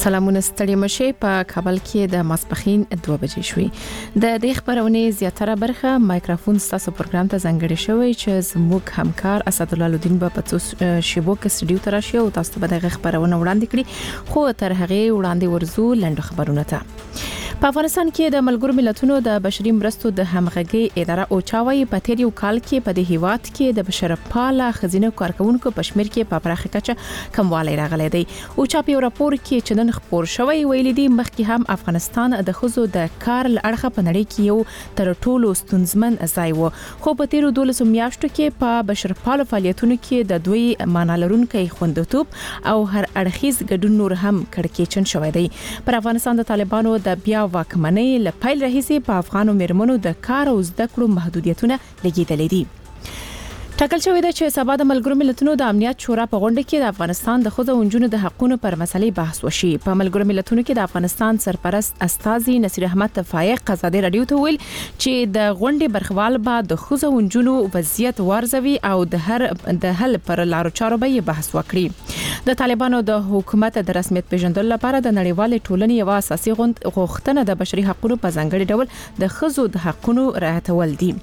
سلامونه ستړي مشه په کابل کې د ماسپخین 2 بجې شوې د دې خبرونه زیاتره برخه مایکروفون ستاسو پروګرام ته ځانګړی شوی چې زموږ همکار اسد الله الدین په شیبو کې سټډیو ته راشي او تاسو به د خبرونه وړاندې کړي خو تر هغه وړاندې ورزو لنډ خبرونه ته په افغانستان کې د ملګرو ملتونو د بشري مرستو د همغږي اداره او چاوي په تیر یو کال کې په د هیواد کې د بشرپاله خزینه کارکونکو پښمیر کې په پراخه کچه کموالی راغلی دی او چا په راپور کې چې نن خبر شوی ویل دي مخکې هم افغانستان د خزو د کار لړخه په نړۍ کې یو تر ټولو ستونزمن ځای و خو په تیر 12 میاشتو کې په بشرپاله فعالیتونو کې د دوی معنالرونکو خوندوتوب او هر اړخیز ګډون نور هم کړکېچن شوی دی پر افغانستان د طالبانو د بیا واکمنۍ لپاره رئیسې په افغانو مرمنو د کار او زده کړو محدودیتونه لګیدلې دي ټاکل شوی دی چې سبا د ملګرو ملتونو د امنیت شورا په غونډه کې د افغانستان د خځو او نجونو د حقوقو پر مسلې بحث وشي په ملګرو ملتونو کې د افغانستان سرپرست استاذي نصیر احمد فایق قزاده رادیو ته ویل چې د غونډې برخوال به د خځو او نجونو وضعیت وارزوي او د حل پر لارو چارو به بحث وکړي د طالبانو د حکومت د رسمیت پیژندلو لپاره د نړیوال ټولنې یو اساسي غوښتنه د بشري حقوقو په ځانګړي ډول د خځو د حقوقو رعایتول دي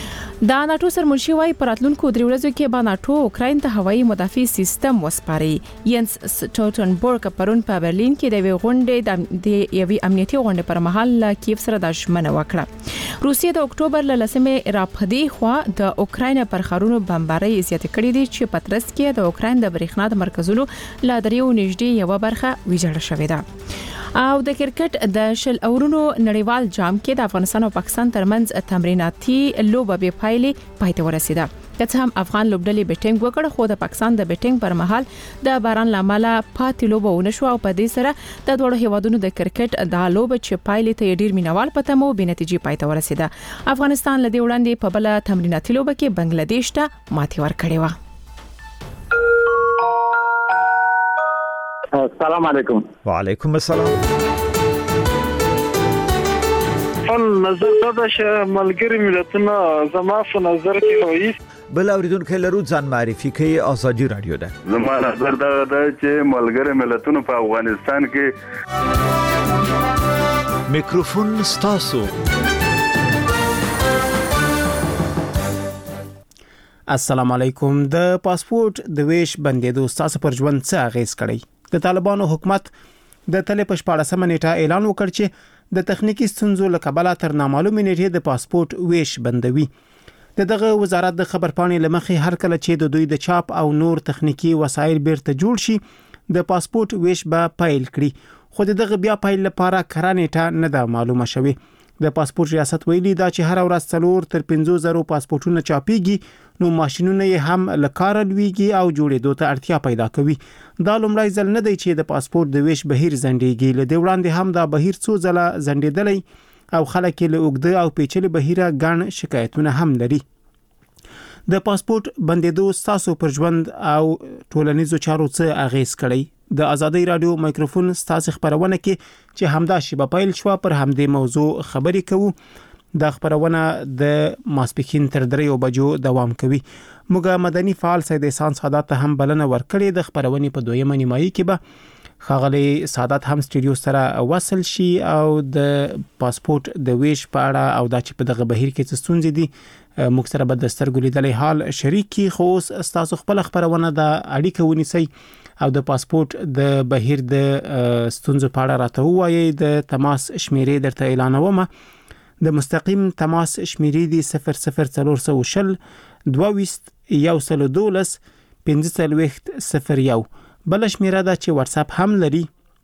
د ناتو سرمنشي وايي پراتلونکو درې ورځو کې به ناتو اوکراین ته هوایي مدافع سیستم وسپاري ینس سټولټنبرګ پرون په برلین کې د غونډې د یوې امنیتي غونډې پر مهال کیف سره د ژمنه وکړه روسیه د اکتوبر ل لسمه راپدې خو د اوکراین پر خارونو بمبارۍ زیات کړې دي چې پترس کې د اوکراین د برېښنا د مرکزونو لا دریو نږدې یو برخه ویجاړه شوې ده او د کرکټ د شل اورونو نړیوال جام کې د افغانستان او پاکستان ترمنځ تمریناتي لوبه به پایلې پاتې ورسیده که هم افغان لوبډلې بیټینګ وکړ خو د پاکستان د بیټینګ پر مهال د باران لامل پاتې لوبه ونشو او په دې سره د دوه هیوادونو د کرکټ د لوبه چې پایلې ته ډیر مینوال پته مو به نتیجې پاتې ورسیده افغانستان لدی وړاندې په بل تمریناتي لوبه کې بنگلاديش ته ماتې ورکړې و السلام علیکم وعلیکم السلام نظر دا چې ملګری ملتونه زما په نظر کې وایي بل اوریدونکو لرو ځان معرفي کوي ازادي رادیو ده زما نظر دا چې ملګری ملتونه په افغانستان کې میکروفون ستاسو السلام علیکم د پاسپورت د ویش بندیدو ستاسو پر ژوند څه اغیز کړی د طالبانو حکومت د تل په 14 نیټه اعلان وکړ چې د تخنیکی ستونزو لکبله تر نامعلومه نیټه د پاسپورت ویش بندوي دغه وزارت د خبرپاڼې لمخې هر کله چې د دوی د چاپ او نور تخنیکی وسایل بیرته جوړ شي د پاسپورت ویش به پایل کړي خو دغه بیا پایل لپاره کرانېټه نه ده معلومه شوی د پاسپورت ریاست ویلي دا چې هر ورځ 4 تر 50,000 پاسپورتونه چاپیږي نو ماشينونه یې هم لکار لويږي او جوړېدو ته اړتیا پیدا کوي دا لومړی ځل نه دی چې د پاسپورت د ویش بهیر زندګي له دی وړاندې هم دا بهیر څو ځله زندېدلی او خلک له اوګده او پیچلي بهیره ګڼ شکایتونه هم لري د پاسپورت بندیدو ستاسو پر ژوند او ټولنیزو چارو څه اغیز کړی د ازادي رادیو مایکروفون ستاسو خبرونه کې چې همدا شی په پایل شو پر همدې موضوع خبرې کوو د خبرونه د ماسپخین تر 3 بجو دوام کوي موږ مدني فعال سید احسان سادات ته هم بلنه ورکړې د خبرونه په دویمه نیمایي کې به خاغلی سادات هم سټډیو سره وصل شي او د پاسپورت د ویش په اړه او د چې په دغه بهیر کې څه ستونزې دي موږ سره به د سترګو لیدلې حال شریکي خو تاسو خپل خبرونه د اړیکه ونیسي او د پاسپورت د بهیر د ستونزو په اړه راته وایي د تماس شمیرې درته اعلانوم د مستقیم تماس شمیرې دی 00410 22 112 1501 بل شمیره دا چې واتس اپ هم لري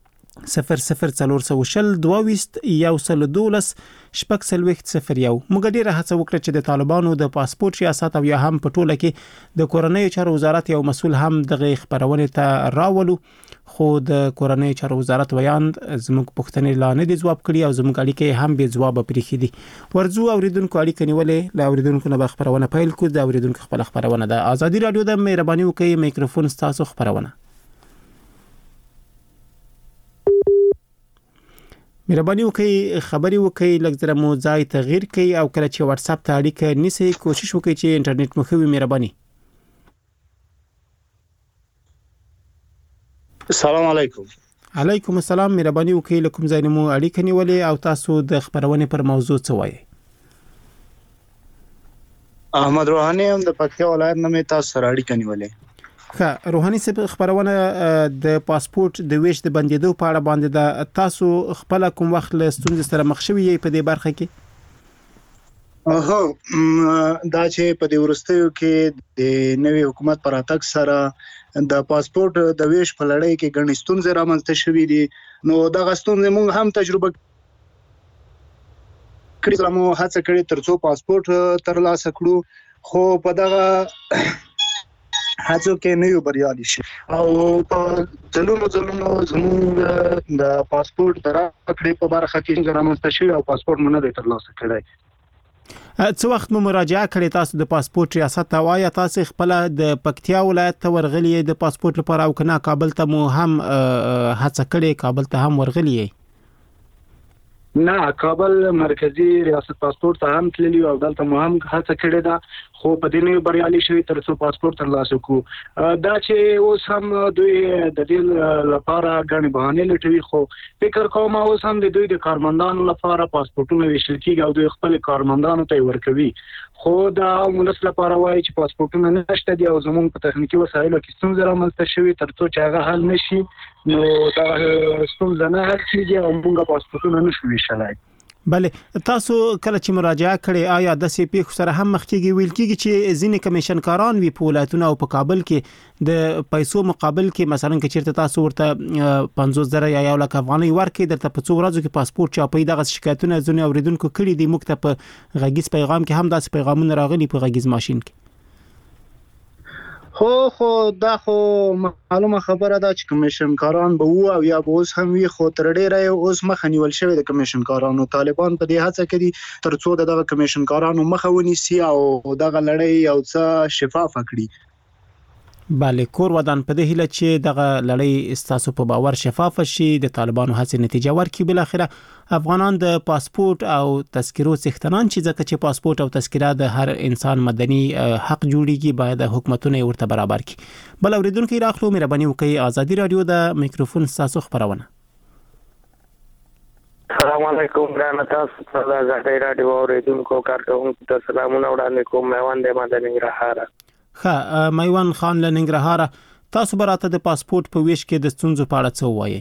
00410 22 112 1501 موږ ډیره هڅه وکړه چې د طالبانو د پاسپورت ریاست او یا هم په ټوله کې د کورنۍ چارو وزارت یو مسول هم دغه خبرونه ته راولو خو د کورنۍ چارو وزارت ویان زموږ پوښتنې لا نه دي جواب کړي او زموږ اړیکې هم به جواب پرېخي دي ورزو اوریدونکو اړیکې نیولې لا اوریدونکو نه خبرونه پیل کو د اوریدونکو خپل خبرونه د ازادي رادیو د مهرباني وکي میکروفون تاسو خبرونه مهرباني وکي خبري وکي لږ مو ځای تغییر کړئ او کله چې واتس اپ ته اړیکه نیسئ کوشش وکړئ چې انټرنیټ مو خوي مهرباني السلام علیکم علیکم السلام، مهرباني وکړئ له کوم ځای نه مو اړیکه نیولې او تاسو د خبرونې پر موضوع څه وایي؟ احمد روحاني هم د پکتیا ولایت نه مې تاسو سره اړیکه نیولې. ښه، روحاني صاحب، خبرونه د پاسپورت د ویش د بندیدو په اړه باندې ده. تاسو خپل کوم وخت له ستونزې سره مخ شوي یې په دې برخه کې؟ دا چې په دې وروستیو کې د نوي حکومت پر اتک سره د پاسپورت د ویش په لړۍ کې ګڼې ستونزې رامنځته شوې دي. نو دغه ستونزې موږ هم تجربه کړې، مو هڅه کړې ترڅو پاسپورت ترلاسه کړو، خو په دغه هڅو کې نه یو بریالي شي او په ځلونو زموږ د پاسپورت د راکړې په برخه کې رامنځته شوی او پاسپورت مو نه دی ترلاسه کړی. څو وخت مو مراجعه کړې تاسو د پاسپورت ریاست ته؟ وایا تاسو خپل د پکتیا ولایت ته ورغلی د پاسپورت لپاره او کنه کابل ته مو هم هڅه کړې، کابل ته هم ورغلی؟ نه، کابل مرکزی ریاست پاسپورت ته هم تللی او دلته مو هم هڅه کړې ده، خو په دې نه بریالي شوی ترڅو پاسپورت ترلاسه کړو. دا چې اوس هم دوی د دې لپاره غني بهانه لټوي، خو فکر کوم اوس هم د دوی د کارمندانو لپاره پاسپورتونه ویشل کیږي او دوی خپل کارمندانو ته ورکوي، خو دا ولس لپاره وایي چې پاسپورتونه نشته دي او زموږ په تخنیکی وسایلو کې ستونزې رامنځته شوي، ترڅو چې هغه حل نشي نو دا ستونزه نه حل کیږي او موږ پاسپورتونه نشو ویشلای. بله، تاسو کله چې مراجعه کړې آیا د سی پی سره هم مخ کېږي؟ ویل کېږي چې ځینې کمیشنکاران وی په ولایتونو او په کابل کې د پیسو مقابل کې مثلا که چیرته تاسو ورته 50,000 یا 1 لک افغانۍ ورکړي درته په څو ورځو کې پاسپورت چاپي. دغه شکایتونه ځینې اوریدونکو کړي دي، موږ ته په غږیز پیغام کې هم داسې پیغامونه راغلي په غږیز ماشين کې. خو دا خو معلومه خبره ده چې کمیشنکاران به وو او یا به اوس هم وي، خو تر ډیره اوس مخه نیول شوی د کمیشنکارانو. طالبان په دې هڅه کوي ترڅو دغه کمیشنکارانو مخه ونیسي او دغه لړۍ یو څه شفاف کړي. بله، کور ودان په دې هیله چې دغه لړۍ استاسو په باور شفاف شي، د طالبانو هڅې نتیجه ورکړي. بل اخره افغانان د پاسپورت او تذکرو څښتنان چې ځکه چې پاسپورت او تذکره د هر انسان مدني حق جوړیږي، باید حکومتونه ورته برابر کړي. بل اوریدونکو راخلو، مهرباني وکړئ ازادي رادیو د میکروفون تاسو خبرونه. السلام علیکم ګرانه، تاسو په ازادي رادیو اوریدونکو کارکونکو ته سلامونه وړاندې کوم. میوان د ننګرهار. ښه، میوان خان له ننګرهار، تاسو براته د پاسپورت په ویش کې د ستونزو په اړه څه وایي؟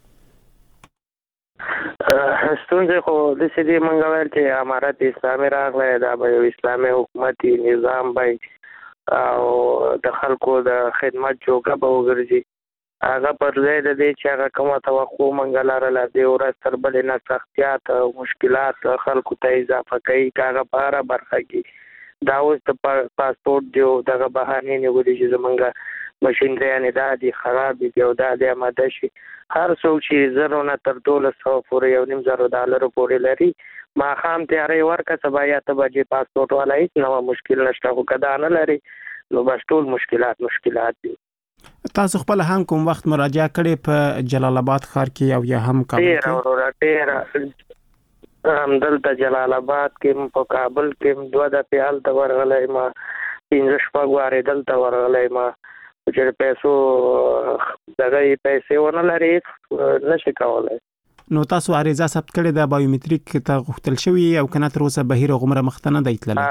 ستونزې خو د سړي منګوال چې امارت اسلامي راغلی، دا به یو اسلامي حکومتي نظام وي او د خلکو د خدمت جوګه به وګرځي. هغه پر ځای د دې چې هغه کومه توقع منګلاره لدی او تر بلې نه سختیات او مشکلات خلکو ته اضافه کوي، هغه په هر برخه کې دا اوس د پاسپورت دیو دغه بهانه نیولې چې زمونږه ماشینري نه دا دي خراب دي او دا د آماده شي. هر څوک چې زرو نه تر 1200 پورې $1,000 پورې لري، ما خام تیارې ورکه سبا یا ته بجې پاسپورت والا هیڅ نو مشکل نشته، خو کدا نه لري نو بس ټول مشکلات دي. تاسو خپل هم کوم وخت مراجعه کړې په جلال آباد ښار کې او یا هم کابل کې؟ ډېر دلته جلال آباد کې، په کابل کې 2 دفعې هلته ورغلی ما، 5-6 وارې دلته ورغلی ما، چې پیسو دغه پیسې ونه لري نشي کولای. نو تاسو عریضه ثبت کړې ده، بایومټریک ته غوښتل شوی او کنه تر اوسه بهیر غمره مختنه دی تللی؟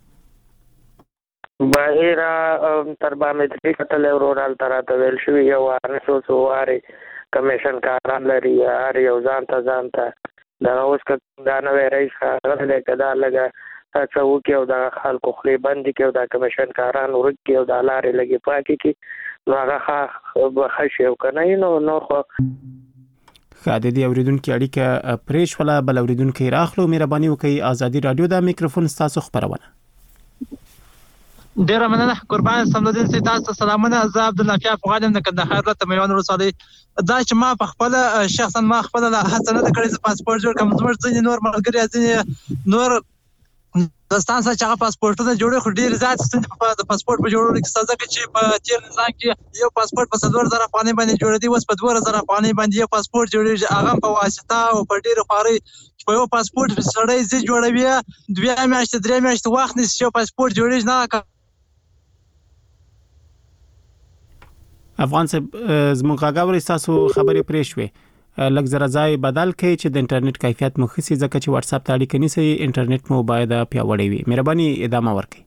بهیر تر بایومټریک ته ورول تر ته ویل شوی یو ارسو واره کمیشن کاران لري، هر یو ځان ته دا اوس دا نوې رئیس راغلی کدا لګه تاسو کې او دا خلکو خلی باندې کې او دا کمیشن کاران ورکی او دا لارې لګي پاکي کې نو هغه خاص یو کنه نو خو خاطر دی اوریدونکو اړیکه پریش ولا بل اوریدونکو راخلو. مهرباني وکړئ ازادي رادیو د میکروفون تاسو خبرونه. ډیر مننه قربان سمدین سي تاسو سلامونه. زه عبد الله افغانم د کندهار ولایت میوان ولسوالۍ. دا چې ما په خپل شخصا ما خپل هڅه نه کړې چې پاسپورت جوړ کړم، زموږ ځینې نور ملګري ځینې نور داستان چې هغه پاسپورتونه جوړې خو ډیر زیات ستونزې په پاسپورت په جوړولو کې ستاسو چې په تیر نظام کې یو پاسپورت په 4000 افغانۍ باندې جوړ دی، اوس په 2000 افغانۍ باندې یو پاسپورت جوړیږي، هغه په واسطه او په ډیر خاري په یو پاسپورت سړی زی جوړوي 2 میاشتې 3 میاشتې وخت نشي یو پاسپورت جوړیږي نه. افغان صاحب زموږ غاګاوري تاسو خبرې پرې شوې لږ زره ځای بدل کړئ چې د انټرنیټ کیفیت مو ښه شي ځکه چې واتس اپ ته اړیکه نیسئ انټرنیټ مو باید پیاوړی وي مهرباني ادامه ورکړئ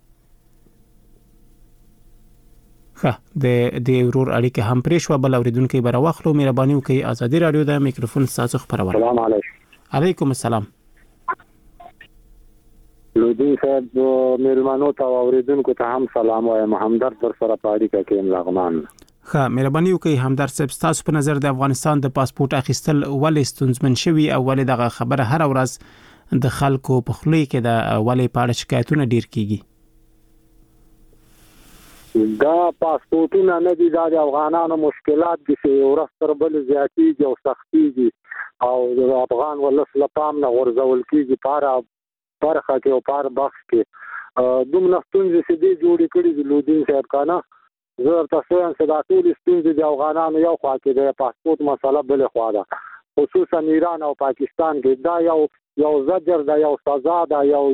د ورور اړیکه هم پرې شو بل اوریدونکو به راوخلو مهرباني وکړئ ازادي رادیو د میکروفون تاسو خبرونه السلام علیکم علیکم السلام لودین صاحب مېلمانو ته اوریدونکو ته هم سلام وایم همدرد در سره پاړی کې لغمان ښه مهرباني وکړئ همدرد صاحب تاسو په نظر د افغانستان د پاسپورت اخیستل ولې ستونزمن شوی او ولې دغه خبره هر ورځ د خلکو په خولې کې د ولې پاړه شکایتونه ډیر کیږي دا پاسپورتونه نه دي د افغانانو مشکلات دي چې ورستر بل زیاتیږي او سختيږي او د افغان ولس لپاره نه ورزول کیږي برخه کې او پار بخش کې دوم نفتونځ چې دي جوړ کړي د لودین صاحب کانا زه تاسو هم صداقت ستونزې د افغانانو یو خوا کې د پاسپورت مسله بل خوا ده خصوصا ایران او پاکستان کې دا یو زجر دا یو سزا دا یو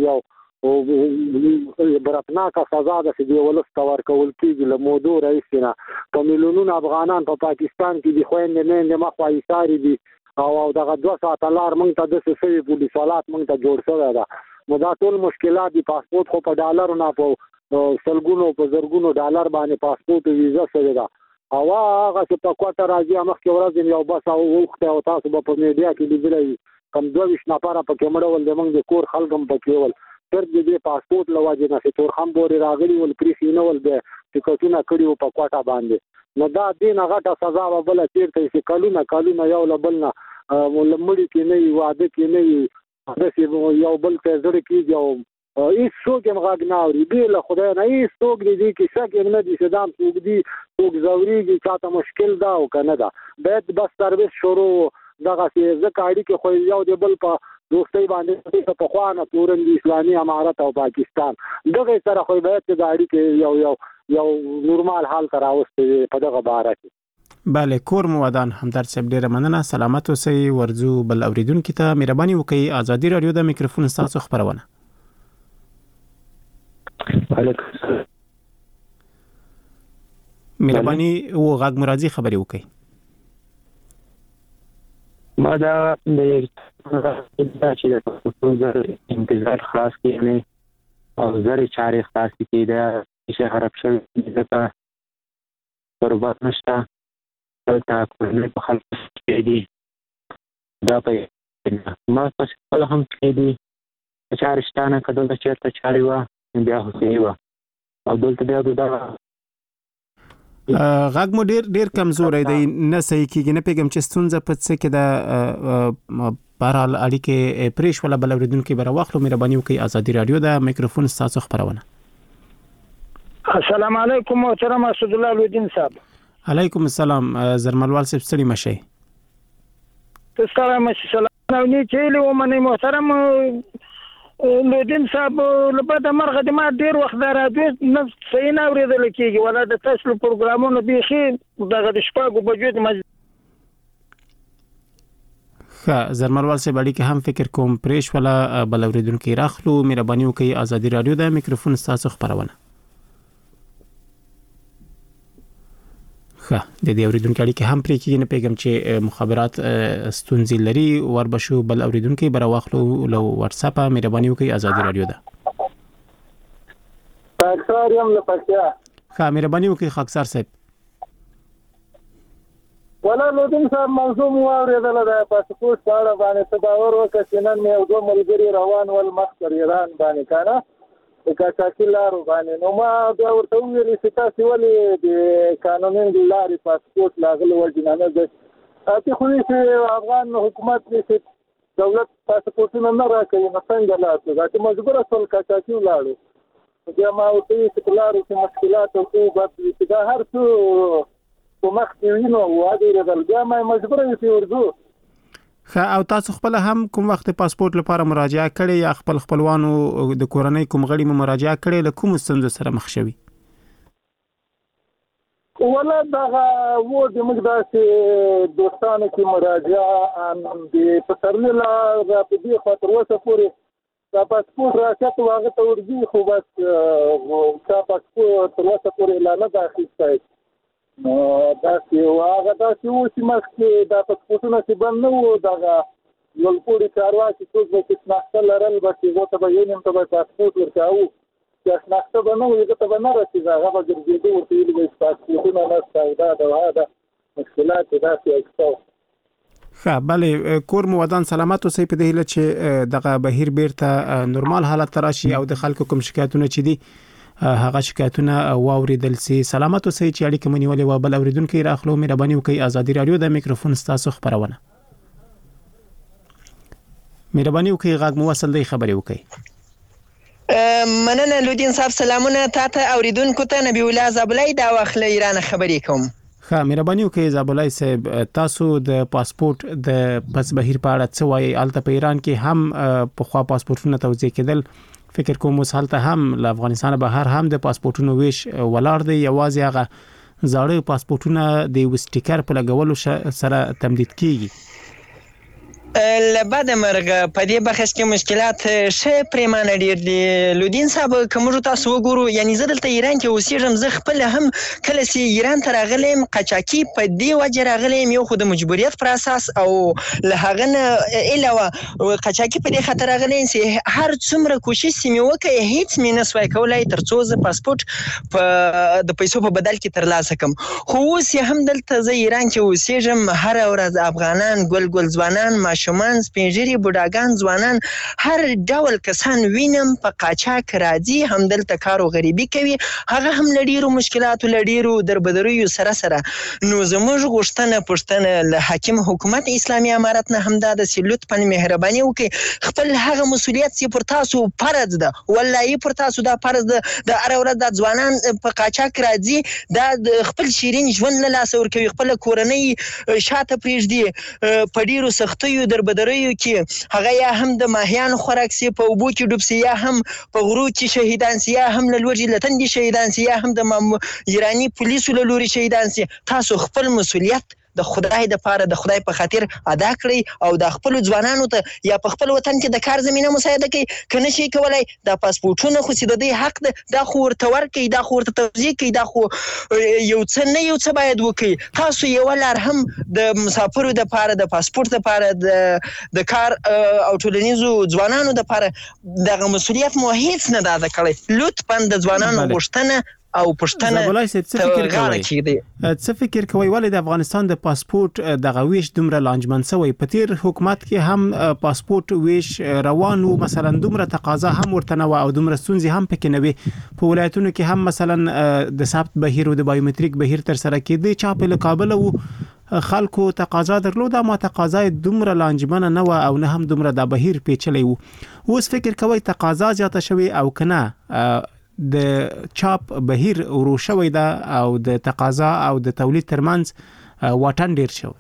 برتناکه سزا ده چې د ولس تور کول کېږي له موضوع رئیسنا په میلیونونو افغانان په پاکستان کې د خويندې نه مخه ایثاری دي او دغه 2 ساعت لار مونږ ته د سوي پولیس حالات مونږ ته جوړ شوی ده نو دا ټول مشکلات دي پاسپورت خو په ډالر نه په سلګونو په زرګونو ډالر باندې پاسپورت ویزا سره ده او هغه چې په کوټه راځي مخکې ورځ یو بس او وخت او تاسو په میډیا کې لیدلې کم 22 نفر په کیمرول د موږ د کور خلګم پکې ول تر دې پاسپورت لواجه نه ټول هم بوري راغلي ول پریښینه ول د ټیکټونه کړیو په کوټه باندې نو دا دین غټه سزا وبله چیرته چې کلونه یو لبلنه ولمړي کې نه واده کې نه یو بل ته زړه کې یو هیڅ څوک هم غاګ نه اوري بل خدای نه هیڅ څوک دې کې شک نه دي صدام څوک دي څوک زوريږي چاته مشکل دا او کنه دا باید بس سرویس شروع دغه ځکه اړي کې خو یو دی بل په دوستۍ باندې په خوانه تورن دي اسلامي امارت او پاکستان دغه سره خو باید د اړي کې یو نورمال حال تراوستي په دغه باره کې بله کور مو ودان همدرد صاحب ډیره مننه سلامت اوسئ ورځو بل اوریدونکو ته مهرباني وکړئ ازادي رادیو د میکروفون تاسو خبرونه مهرباني او غږ مرادي خبري وکړئ ما دا د چې د انتظار خلاص کړي او زری چارې خلاص کړي دا چې حرف شوی ځکه پربات نشته دلته کومه په خلک کې دي دا په ما تاسو په هم کې دي چارشتانه کډول چیرته چاري وا بیا هوسي وا او دلته بیا دا غږ مو ډیر کمزورې دی نه صحیح کیږي نه پیغام چې ستونزه په څه کې دا بهرحال اړیکه پریش ولا بل اوریدونکو به راوخلو مهرباني وکړئ ازادي رادیو د میکروفون تاسو خبرونه السلام علیکم محترم اسد الله لودین صاحب علیکم السلام زرملوال صاحب ستړي مشه تاسو سلام نه چيلو منه محترم لودین صاحب لپاره مرغه د ما ډیر وخت راځي نه صحیح نه اوریدل کیږي ولا د تاسو پروګرامونو بيخي دغه د شپږو بجو د زرملوال صاحب اړیکه هم فکر کوم پریش ولا بل اوریدونکو راخلو مهرباني وکړئ ازادي رادیو د میکروفون تاسو خبرونه د دې اوریدونکو اړیکه هم پرې کېږي نه پیغام چې مخابرات ستونزې لري وربشو بل اوریدونکو براوخلو لو واتس اپ مهرباني وکړئ ازادي رادیو ده خاکسار یم لپاره مهرباني وکړئ خاکسار صاحب ولا لودین صاحب موضوع مو اوریدل دا پاسپورت سره باندې تداور وکړ چې نن یو دوه ملګری روان ول مخکر ایران باندې کړه کاچاکی لارو باندې نو ما بیا ورته ویل چې تاسو ولې د قانوني لارې پاسپورت لاغله وجنانه ده اته خو چې افغان حکومت دې دولت پاسپورتونه نه راکوي نو څنګه لاته دا چې مجبور اصل کاچاکی لاړو بیا ما ورته چې لارو کې مشکلات او بس دا هر څه په مخ کې وینو واده ردل بیا ما مجبور یم چې ورځو او تاسو خپل هم کوم وخت پاسپورت لپاره مراجعه کړې یا خپلوانو د کورنۍ کوم غړي مراجعه کړې له کوم ستونزو سره مخ شوي ولا دا وو د موږ داسې دوستانو کې مراجعه د پسرلی لا په دې خاطر وسه پورې دا پاسپورت راځي واغه ته ورځي خو بس دا پاسپورت وسه پورې لا نه داخلي نو داسې هغه داسې و چې مخکې دا پاسپورټونه چې بند نه وو دغه لوړپوړي چارواکي څوک به چې شناخته لرل به چې هغو ته به یو نیم ته به پاسپورټ ورکاوه چې شناخته به نه وو هغه ته به نه رسېږي هغه به ګرځېده ورته ویلي به چې پاسپورټونه نشته او دا د مشکلات داسې اکسته ښه بله کور مو ودان سلامت اوسئ په دې هیله چې دغه بهیر بیرته نورمال حالت ته راشي او د خلکو کوم شکایتونه چې دي هغه شکایتونه واوریدل سي. سلامت اوسئ چې اړیکه مو نیولې و. بل اوریدونکو راخلو مهرباني وکړئ ازادي رادیو د میکروفون ستاسو خبرونه مهرباني وکړئ غږ مو وصل دی خبرې وکړئ. مننه لودین صاحب سلامونه تاسو اوریدونکو ته نبی الله زابلای دا وخت له ایران خبرې کوم. ښه مهرباني وکړئ زابلای صاحب تاسو د پاسپورت د پس بهیر په اړه څه وایي؟ الته په ایران کې هم په خوا پاسپورتونه توزیع کېدل فکر کوم اوس هلته هم له افغانستان بهر هم د پاسپورتونو ویش ولاړ دی یوازې هغه زاړه پاسپورتونه د یو سټیکر په لګولو سره تمدید کیږي. لبعد مرغه په دې بخش کې مشکلات شه پریمانه ډیر دي لودین صاحب کوم تاسو وګورو یعنی زه دلته ایران کې اوسېږم زه خپل هم کله چې ایران ته راغلم قاچاقي په دې وجه راغلم یو خو د مجبوریت پر اساس او له هغه نه علاوه قاچاقي په دې خاطر راغلم چې هر څومره کوشش مې وکړ هیڅ مې نه سوای کولای ترڅو زه پاسپورت په د پیسو په بدل کې ترلاسه کړم. خو اوس هم دلته زه ایران کې اوسېږم هر ورځ افغانان ګل ځوانان شومان سپینجری بوډاګان ځوانان هر ډول کسان وینم په قاچاق راځي هم دلته کار او غریبي کوي هغه هم لډیرو مشکلاتو لډیرو دربدریو سره نو زموږ غوښتنه له حاکم حکومت اسلامي امارت نه هم د لطفا مهرباني وکړي خپل هغه مسولیت چې پر تاسو فرض ده والله پر تاسو دا فرض ده د هر ورځ د ځوانان په قاچاق راځي دا خپل شیرین ژوند له لاس ورکوي خپل کورنۍ شاته پریږدي په ډیرو سختیو دربدریو کې هغه یا هم د ماهیان خوراک سي په اوبو کې ډوب سي یا هم په غرو کې شهیدان سي یا هم له لوړې لتندې شهیدان سي یا هم د ایرانی پولیسو له لوري شهیدان سي. تاسو خپل مسولیت د خدای د پاره د خدای په خاطر ادا کړئ او د خپل ځوانانو ته یا په خپل وطن کې د کار زمينه مساعده کړئ کنه شي کولای د پاسپورتونو خو سید د حق د خو ورته ورکړي د خو ورته توزیع کړي د خو یو څه باید وکړي. تاسو یو لار هم د مسافرو د پاره د پاسپورت د پاره د کار او ټولنیزو ځوانانو د پاره دغه مسولیت مو هیڅ نه ادا کړی. لطفا د ځوانانو غوښتنه او پښتنه څه فکر کوي ولې د افغانستان د پاسپورت د غویش دومره لانجمن شوی؟ په تیر حکومت کې هم پاسپورت ویش روان او مثلا دومره تقاضا هم ورته نه او دومره ستونزې هم پکې نه وي. په ولایتونو کې هم مثلا د ثبت بهیر او د بایومټریک بهیر تر سره کېدی چا په قابل او خلکو تقاضا درلوده ما تقاضا دومره لانجمنه نه او نه هم دومره د بهیر پیچلی وو. اوس فکر کوي تقاضا زیاته شوی او کنه د چاپ بهیر ورو شوی دا او د تقاضا او د تولید ترمنځ واټن ډیر شو.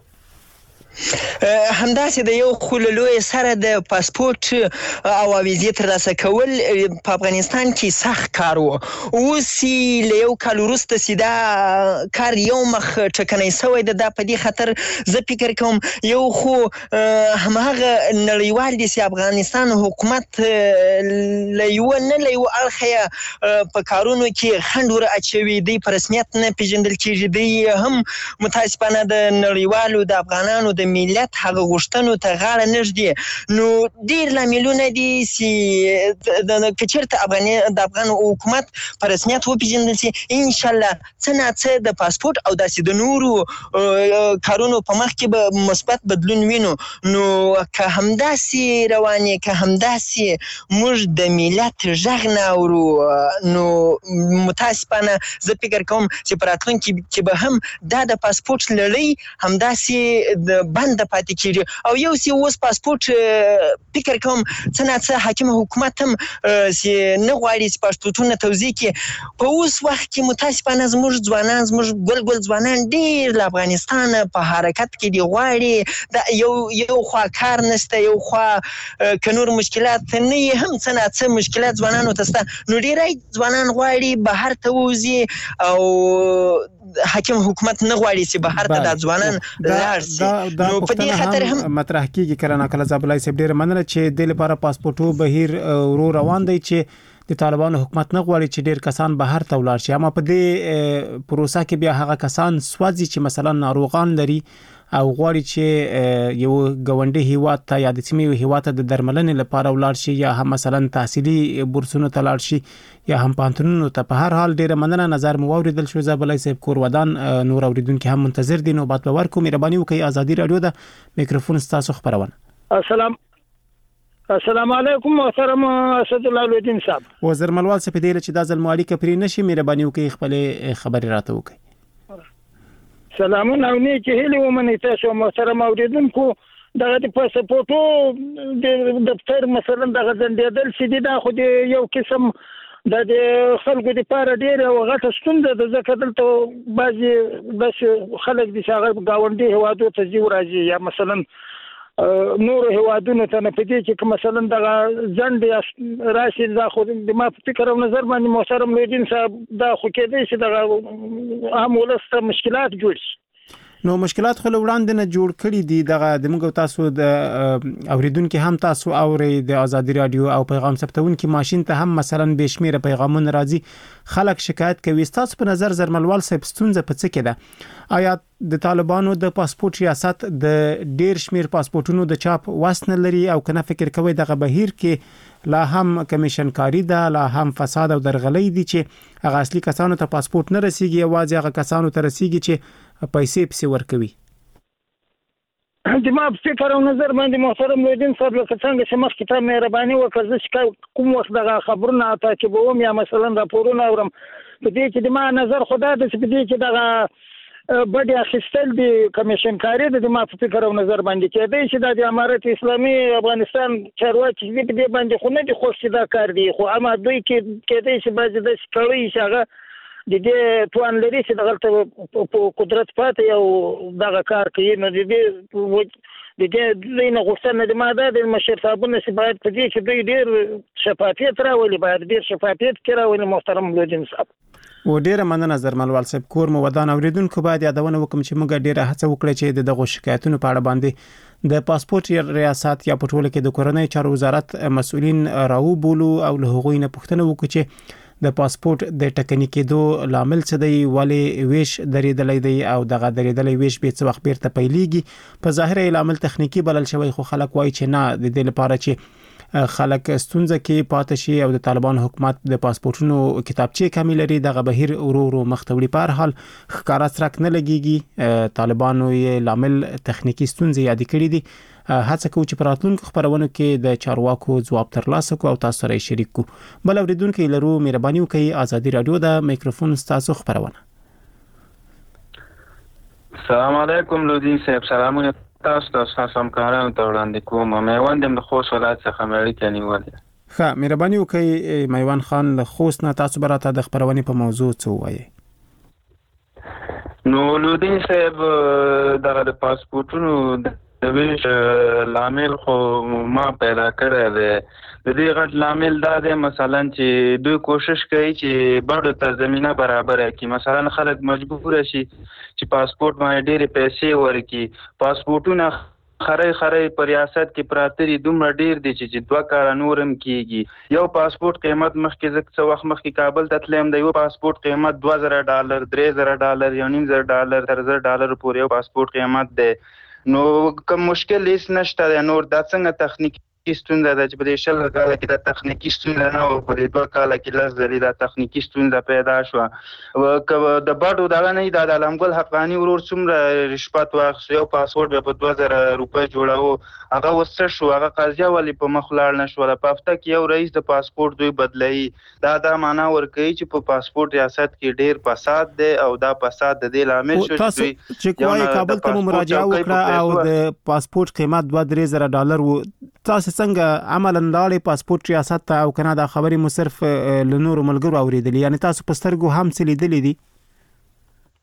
همداسې د یو خللوی سره د پاسپورت او ویزې ترلاسه کول په افغانستان کې سخت کار وو. اوس له یو کال وروسته سیدا کار یو مخ ټکنی شوی د په دې خاطر زه فکر کوم یو خو همغه نړیوال دي چې افغانستان حکومت له یو اړخه په کارونو کې خنډ ور اچوي دی په رسمیت نه پیژندل کېږي دی هم متاسفانه د نړیوالو د افغانانو د ملت هغه غوښتنو ته غاړه نږدې نو ډیر لاملونه دي چې د کچرته د افغان حکومت په رسمیت وپیژندل شي ان شاء الله څنګه د پاسپورت او داسې د نورو کارونو په مخ کې به مثبت بدلون وینو. نو که همداسې رواني که همداسې موږ د ملت غږ نه اورو نو متاسفانه زه فکر کوم چې په راتلونکي کې به هم د پاسپورت لړۍ همداسې د بند پاتې کیږي او یو سی اوس پاسپورت فکر کوم څنګه حاکم حکومت هم چې نه غواړي چې پاسپورتونه توزیع کړي. په اوس وخت کې متاسفانه زموږ ځوانان زموږ ګل ځوانان ډیر له افغانستان په حرکت کې دي غواړي د یو خوا کار نشته یو خوا کنور مشکلات نه هم څنګه مشکلات ځوانانو ته نو ډیرای ځوانان غواړي بهر ته وځي او حاکم حکومت نه غواړي چې بهر ته د ځوانان لاړ شي. نو په دې خاطر هم مطرح کیږي کله نا کله زابلای سیب ډیر مننه چې د لپاره پاسپورتو بهیر ورو روان دی چې د طالبانو حکومت نه غواړي چې ډیر کسان بهر ته ولاړ شي، اما په دې پروسه کې بیا هغه کسان سوځي چې مثلا ناروغان لري او غواړي چې یو ګوندي هیواد ته یا د سیمې هیواد ته د درملنې لپاره ولاړ شي یا هم مثلا تحصیلي بورسونو ته لاړ شي یا هم پانتونونو ته. په هر حال ډیره مننه نظر مو اوریدل شو. زابلای صاحب کور ودان نور اوریدونکو هم منتظر دي. نوبات به ورکو. مهرباني وکړئ ازادي رادیو د میکروفون تاسو خبرونه. السلام علیکم محترم اسد الله الدین صاحب. وزیر ملوال څه په دې چې د ځل مالک پرې نشي، مهرباني وکړئ خپل خبري راته وکړئ. سلامونه او نیکی هیله ومنئ تاسو محترم اوریدونکو. دغه د پاسپورتو د دفتر مثلا دغه ځندېدل چې دا خو د یو قسم د خلکو لپاره ډېره غټه ستونزه ده، ځکه دلته بعضې داسې خلک دي چې هغه ګاونډي هیوادو ته ځي ورځي یا مثلا نور هیوادونو ته نه پدې چې مثلا دغه ځنډ راشي. دا خو د ما په فکر او نظر باندې محترم لودین صاحب دا خو کېدای شي دغه عام ولس ته مشکلات جوړ شي. نو مشکلات خو وړاندې نه جوړ کړي دي. دغه د موږ تاسو د اوریدونکو هم تاسو اوري د ازادي رادیو او پیغام ثبتونکو ماشين ته هم مثلا بشمیره پیغامونه راځي، خلک شکایت کوي. تاسو په نظر زرملوال صاحب ستونزه په څه کې ده؟ آیا د طالبانو د پاسپورت ریاست د ډیر شمیر پاسپورتونو د چاپ وسنه لري او کنه فکر کوي دغه بهیر کې لا هم کمیشن کاری ده، لا هم فساد او درغلۍ دي چې هغه اصلي کسانو ته پاسپورت نه رسیږي، یوازې هغه کسانو ته رسیږي چې پیسې ورکوي؟ د ما په فکر او نظر باندې محترم لودین صاحب لکه څنګه چې مخکې ته مهرباني وکړه چې کوم وخت دغه خبرونه تعقیبوم یا مثلا راپورونه اورم، په دې کې د ما نظر خدا د په دې کې دغه بډې اخیستل دي کمیشن کاری د ما په فکر او نظر باندې کېدای چې د امارت اسلامي افغانستان چارواکي دې باندې خو نه دي خوښ چې دا کار دی، خو اما دوی کې کېدای چې بعضې داسې کوي چې هغه د دې توان لري چې دغلته په قدرت پاتې او دغه کار کوي. نو د دې نه غوښتنه د ما ده د مشرتابونه چې باید په دې کې دوی ډېر شفافیت راولي، باید ډېر شفافیت کې راولي محترم لودین صاحب. و ډیره مننه زرملوال صاحب کور مو ودان. اوریدونکو باید یادونه وکم چې موږ ډیره هڅه وکړه چې دغه شکایتونو په اړه باندې د پاسپورت ریاست یا په ټوله کې د کورنۍ چارو وزارت مسؤلین راو بولو او له هغوی نه پوښتنه وکړو چې د پاسپورت د ټکنی کېدو لامل څه دی، ولې ویش درېدلې دی او دغه درېدلې ویش به څه وخت بیرته پیلېږي. په ظاهر لامل تخنیکی بلل شوی، خو خلک وایي چې نه، د دې لپاره چې خلک ستونزه کې پاتې شي او د طالبان حکومت د پاسپورتونو کتابچې کمی لري، دغه بهیر ورو مختوړي. په هر حال ښکارا سرک نه لګيږي. طالبانو یې لامل تخنیکی ستونزې یاد کړې دي. هڅه کوو چې پراتلونکو خبرونو کې د چارواکو ځواب ترلاسه کوو او تاسو سره شریک کوو. بل اوریدونکو لرو مهرباني وکړئ ازادي رادیو د میکروفون تاسو خبرونه. السلام علیکم لودین صاحب. سلامونه تاسو هم کارانو ته وړاندې کوم. میوان د خوست ولایت څخه مې اړیکه نیولې. ښه، مهرباني وکړئ میوان خان له خوست نه، تاسو براته د خبرونې په موضوع څه وایي؟ نو لودین صاحب دغه د پاسپورتونو د ویش لامل خو ما پیدا کړی دی. د دې غټ لامل دا دی مثلا چې دوی کوشش کوي چې بډو ته زمینه برابره کړي. مثلا خلک مجبور شي چې پاسپورت باندې ډېرې پیسې ورکړي. پاسپورتونه خړې په ریاست کې پراته دي، دومره ډېر دي چې 2 کاله نورم کېږي. یو پاسپورت قیمت مخکې څه وخت مخکې کابل ته تلم، د یو پاسپورت قیمت $2000 $3000 $1.5 تر $1000 پورې یو پاسپورت قیمت دی. نو کوم مشکل هیڅ نشته دی نور. دا څنګه تخنیکی ستونزه ده چې په دې 20 کاله کې د تخنیکی ستونزه نه او په دې 2 کاله کې لږ ځلې د تخنیکی ستونزه پیدا شوه. د بډو دغه نه د علمګل حقانی ورور څومره رشوت واخیست، یو پاسپورت به په 2000 روپۍ جوړاوه، هغه وسه شو، هغه قضیه ولې په مخ لاړ نه شوله. په هفته کې یو رئیس د پاسپورت دوی بدلوي. دا معنا ورکوي چې په پاسپورت ریاست کې ډیر فساد دی او دا فساد د دې لامل شو چې دوی چې کوی کابل ته مراجعه وکړه او د پاسپورت قیمت $2-3,000 و. تاسو څنګه عملاً لاړې پاسپورت ریاست ته او کنه دا خبرې مو صرف له نورو ملګرو اوریدلې، یعنی تاسو په سترګو هم څه لیدلې دي؟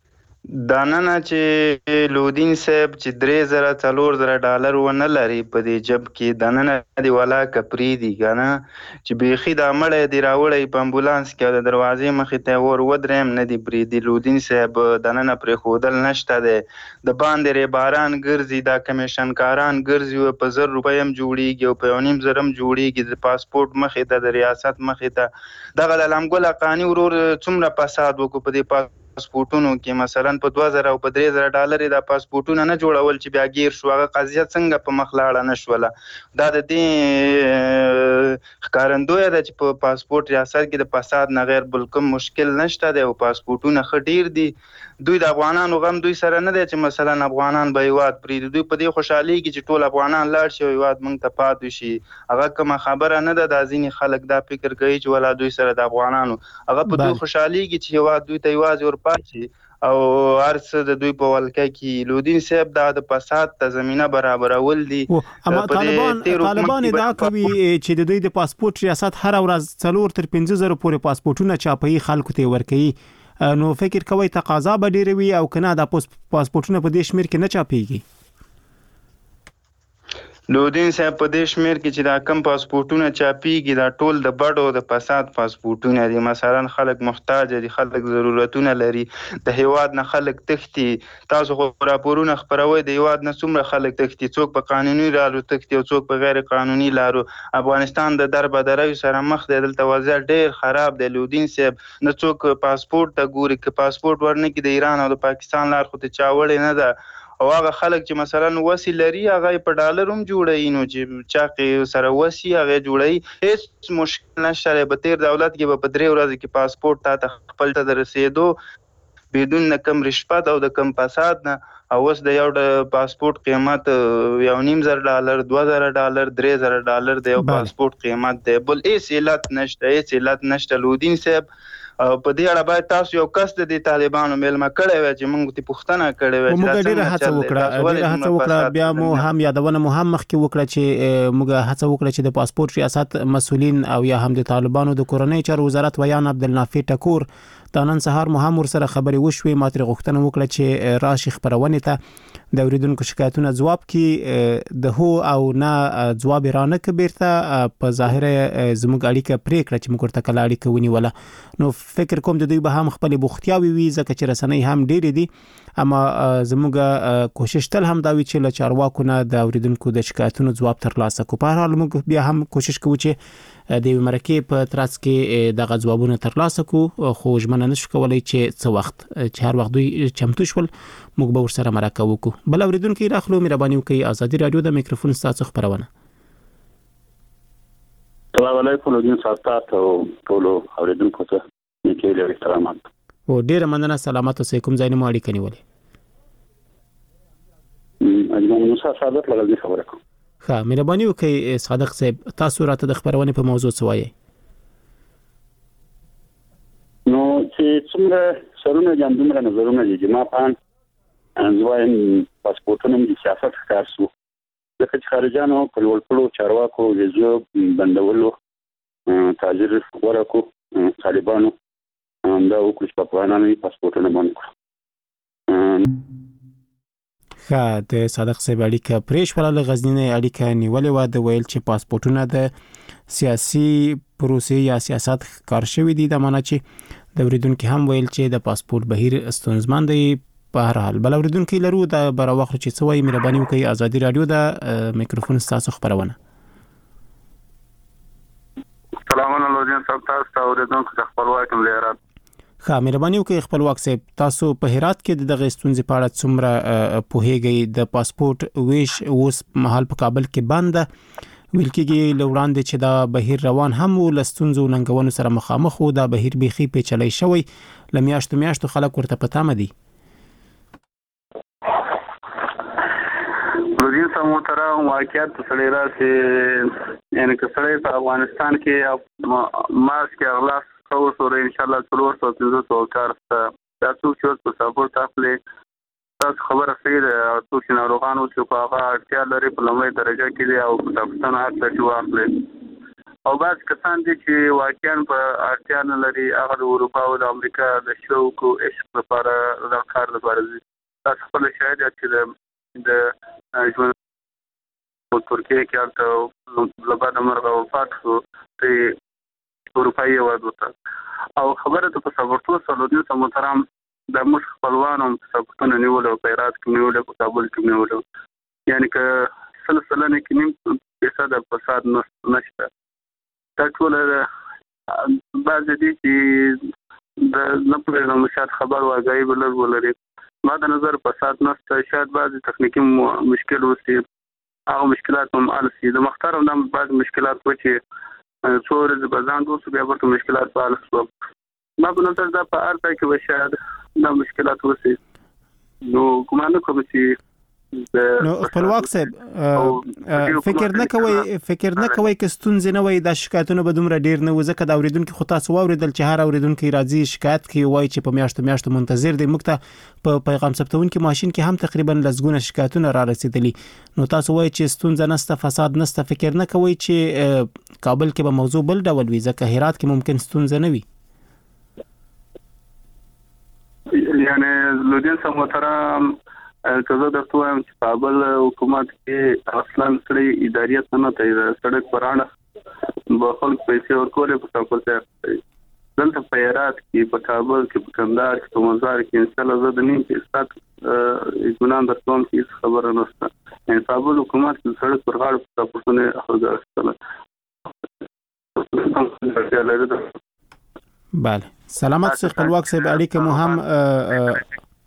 دا نن چې لودین صاحب چې 3000 $4,000 ونه لري په دې جب کې د نن دی ولا کپری دی کنه چې بیخي د مړې دی راوړې په امبولانس کې د دروازې مخې ته ور ودرېم نه دی بری دی لودین صاحب د نن پر خودل نشته دی د باندې ری باران ګرځي دا کمیشن کاران ګرځي په 1000 روپۍ هم جوړیږي او په 9 زرم جوړیږي د پاسپورت مخې ته د ریاست مخې ته دغه لامګل قانی ورور څومره فساد وکړو په دې پاسپورتونو کې مثلا په 2000 او په $3,000 د پاسپورتونو نه جوړول چې بیا غیر شو هغه قضیه څنګه په مخ لاړه نشوله دا د دې ښکارندوی ده چې په پاسپورت ریاست کې د فساد نه غیر بل کوم مشکل نشته دی او پاسپورتونه خډیر دي دوی د افغانانو غم دوی سره نه دی چې مثلا افغانان به هیواد پرېږدي دوی په دې خوشحالي کې چې ټول افغانان لاړ شي او هیواد موږ ته پاتې شي هغه کومه خبره نه ده دا ځینې خلک دا فکر کوي چې ولا دوی سره د افغانانو هغه په دوی خوشحالي کې چې هیواد دوی ته یوازې ورپاتې او هرڅه د دوی په ولکه کې لودین صاحب دا د فساد ته زمینه برابرول دي اما طالبان دا کوي چې د دوی د پاسپورت ریاست هر ورځ 4 تر 15,000 پورې پاسپورتونه چاپي خلکو ته ورکوي نو فکر کوي تقاضا به ډیره وي او کنه د پاسپورتونه په دې شمیر کې نه چاپيږي لودین صاحب په دې شمیر کې چې دا کم پاسپورتونه چاپیږي دا ټول د بډو د فساد پاسپورتونه دي مثلا خلک محتاج دي خلک ضرورتونه لري د هیواد نه خلک تختی تاسو خو راپورونه خبروي د هیواد نه څومره خلک تختی څوک په قانوني لارو تختی او څوک په غیر قانوني لارو افغانستان د دربدرۍ سره مخ دی دلته وضعیت ډیر خراب دی لودین صاحب نه څوک پاسپورت ته ګوري که پاسپورت ورنه کې د ایران او د پاکستان لار خو ته چاوړې نه ده او هغه خلک چې مثلا وسی لري هغه په ډالر هم جوړي نو چې چاقي سره وسی هغه جوړي هیڅ مشکل نشته به تیر دولت کې په 3 ورځې کې پاسپورت ته خپل ته رسیدو بدون کم رشوت او د کم فساد نه او اوس د یو د پاسپورت قیمت $1,500 $2,000 $3,000 د یو پاسپورت قیمت دی بل هیڅ علت نشته لودین صاحب په دې اړه باید تاسو یو کس د طالبانو ملما کړی وي چې موږ ته پوښتنه کړې وي چې ډیره هڅه وکړه بیا مو هم یادونه مو هم مخکې وکړه چې موږ هڅه وکړه چې د پاسپورت ریاست مسولین او یا هم د طالبانو د کورنۍ چارو وزارت ویان عبدالنافع ټکور دا نن سهار مو هم ورسره خبرې وشوي ما ترې غوښتنه وکړه چې راشي خبرونه ته د اوریدونکو شکایتونه جواب کړي د هو او نه جواب رانه کې بیرته په ظاهر زموږ اړیکه پریکړه چې موږ ورته کله اړیکه ونیوله نو فکر کوم د دوی به هم خپل بوختیاوي وي ځکه چې رسنۍ هم ډېری دي اما زموږ کوشش تل هم دا وی چې له چارواکو نه د اوریدونکو د شکایتونو جواب ترلاسه کو په هر حال موږ بیا هم کوشش کوو چې د مرکې په ترڅ کې دغه جوابونه ترلاسه کو خو ژمنه نشو کولای چې څه وخت چې هر وخت دوی چمتو شول موږ به ورسره مرکه وکړو بل اوریدونکو راخلو مهرباني وکړئ ازادي رادیو د میکروفون تاسو خبرونه السلام علیکم لودین صاحب او ټول اوریدونکو ته نیکه لري سلامات او ډیر مننه سلامات اوسئ کوم ځای نه مو اړیکه نیولې اجمل موسی صادق لږه خبره کوم ښه مهرباني وکړئ صادق صاحب تاسو راته د خبرونه په موضوع څه وایي نو چې څومره سرونه جامدمره نظرونه دي ما پان ځوایم پاسپورتونه د سیاست ښکار شو د خارجانو په ولپلو چارواکو ویزو بندولو تاجر ورکو طالبانو دا وکړي په افغانانو پاسپورتونه باندې د صادق صاحب اړیکه پریش ولا غزنی اړیکه نیولې و د ویل چې پاسپورتونه د سیاسي پروسې یا سیاست کار شوی دي د معنی چې د اوریدونکو هم ویل چې د پاسپورت بهیر ستونزمن دی په هر حال بل اوریدونکو لرو د براوخت چې څوی مهرباني وکړي ازادي رادیو د میکروفون تاسو خبرونه سلام علیکم لودین صاحب تاسو اوریدونکو ته خبرواکم لیرات ښه مهرباني وکړئ خپلواک صاحب تاسو په هرات کې دغه ستونزې په اړه څومره پوهیږئ د پاسپورت ویش اوس مهال په کابل کې بند ویل کېږي لوړاندې چې دا بهیر روان هم ولستونزو ننګونو سره مخامخ وو دا بهیر بيخي پیچلې شوی لمیاشتو خلک ورته پتا مدي لودین صاحب محترم واقعیت سره راځي یعنی که سره په افغانستان کې ماسک اغلاس خو سره ان شاء الله 350 کار تاسو چې په سپورت اخلي تاسو خبره سید تاسو چې ناروغانو چې په هغه اړتیا لري په لومړی درجه کې دی او تاسو نه هڅه کوي او بعض کسان دي چې واقعا په اړتیا نه لري هغه د اروپا او د امریکا د شوق او عشق لپاره د کار لپاره دي. تاسو خپل شاهد چې د ژوند په ترکیه کې هلته لبنان مرغه وفات شو په اروپایي هېواد ورته او خبره ته په سپورټو سلودیو ته محترم د موږ خپلوانو سپورټونه نیولو په هرات کې نیولو په کابل کې نیولو یعنی که سلسله کې نیم پیسه د فساد نشته. دا ټول بعض دي چې د نه پوهېږم شاید خبر واګایي بلر ولري ما د نظر فساد نشته شاید بعض تخنیکي مشکل وسي هغه مشکلات هم حل شي. د مختار هم بعض مشکلات و چې څو ورځې به ځان دوسو بیا ورته مشکلات به حل شول. ما په نظر دا په هر ځای کې به شاید دا مشکلات وسي نو ګمان کوم چې نو خپلواک صاحب فکر نه کوي که ستونزې نه وي د شکایتونو به دومره ډیر نه وځکه د اوریدونکو خو تاسو واوریدل چې هر اوریدونکو راځي شکایت کوي وایي چې په میاشتو منتظر دي موږ ته په پیغام ثبتونکو ماشين کې هم تقریبا لزګونه شکایتونه را رسیدلي نو تاسو وایي چې ستونزه نشته فساد نشته فکر نه کوي چې کابل کې به موضوع بل ډول وي ځکه هرات کې ممکن ستونزه نه وي یعنی لودین سم محترم که زه درته وایم چې کابل حکومت کې اصلا سړی اداریت نه ته سړک پرانه به خلک پیسې ورکولې په کابل ته دلته په هرات کې په کابل کې په کندهار کې په مزار کې ان شاء الله زه د نیم فیصد اطمینان درکوم چې هیڅ خبره نشته. یعنې کابل حکومت کې سړک پر غاړه په راپورټونه اخیستله. بله سلامت شیخ خپلواک صاحب اړیکه مو هم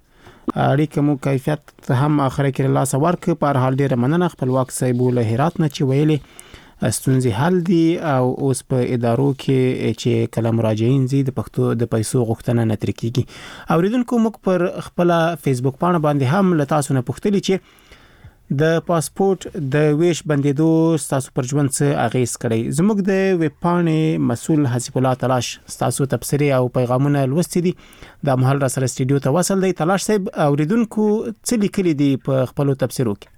اړیکه مو کیفیت هم اخره کې لاس ورک په حال ډیره مننه خپلواک صاحب له هرات نه چې ویلي ستونزې حل دي او اوس په ادارو کې چې کله مراجعین زی د پښتو د پیسو غوښتنه نه تر کیږي. اوریدونکو موږ پر خپل فیسبوک پاڼه باندې هم له تاسو نه پوښتنه چې د پاسپورت د ویش بندیدو تاسو پر ژوند څه اغیز کړی. زموږ د ویب پاڼې مسؤل حسیب الله تلاش تاسو تبصره او پیغامونه لوستي دي د محل را سره استودیو ته وصل دی. تلاش صاحب اوریدونکو څه لیکلي دي په خپل تبصرو کې؟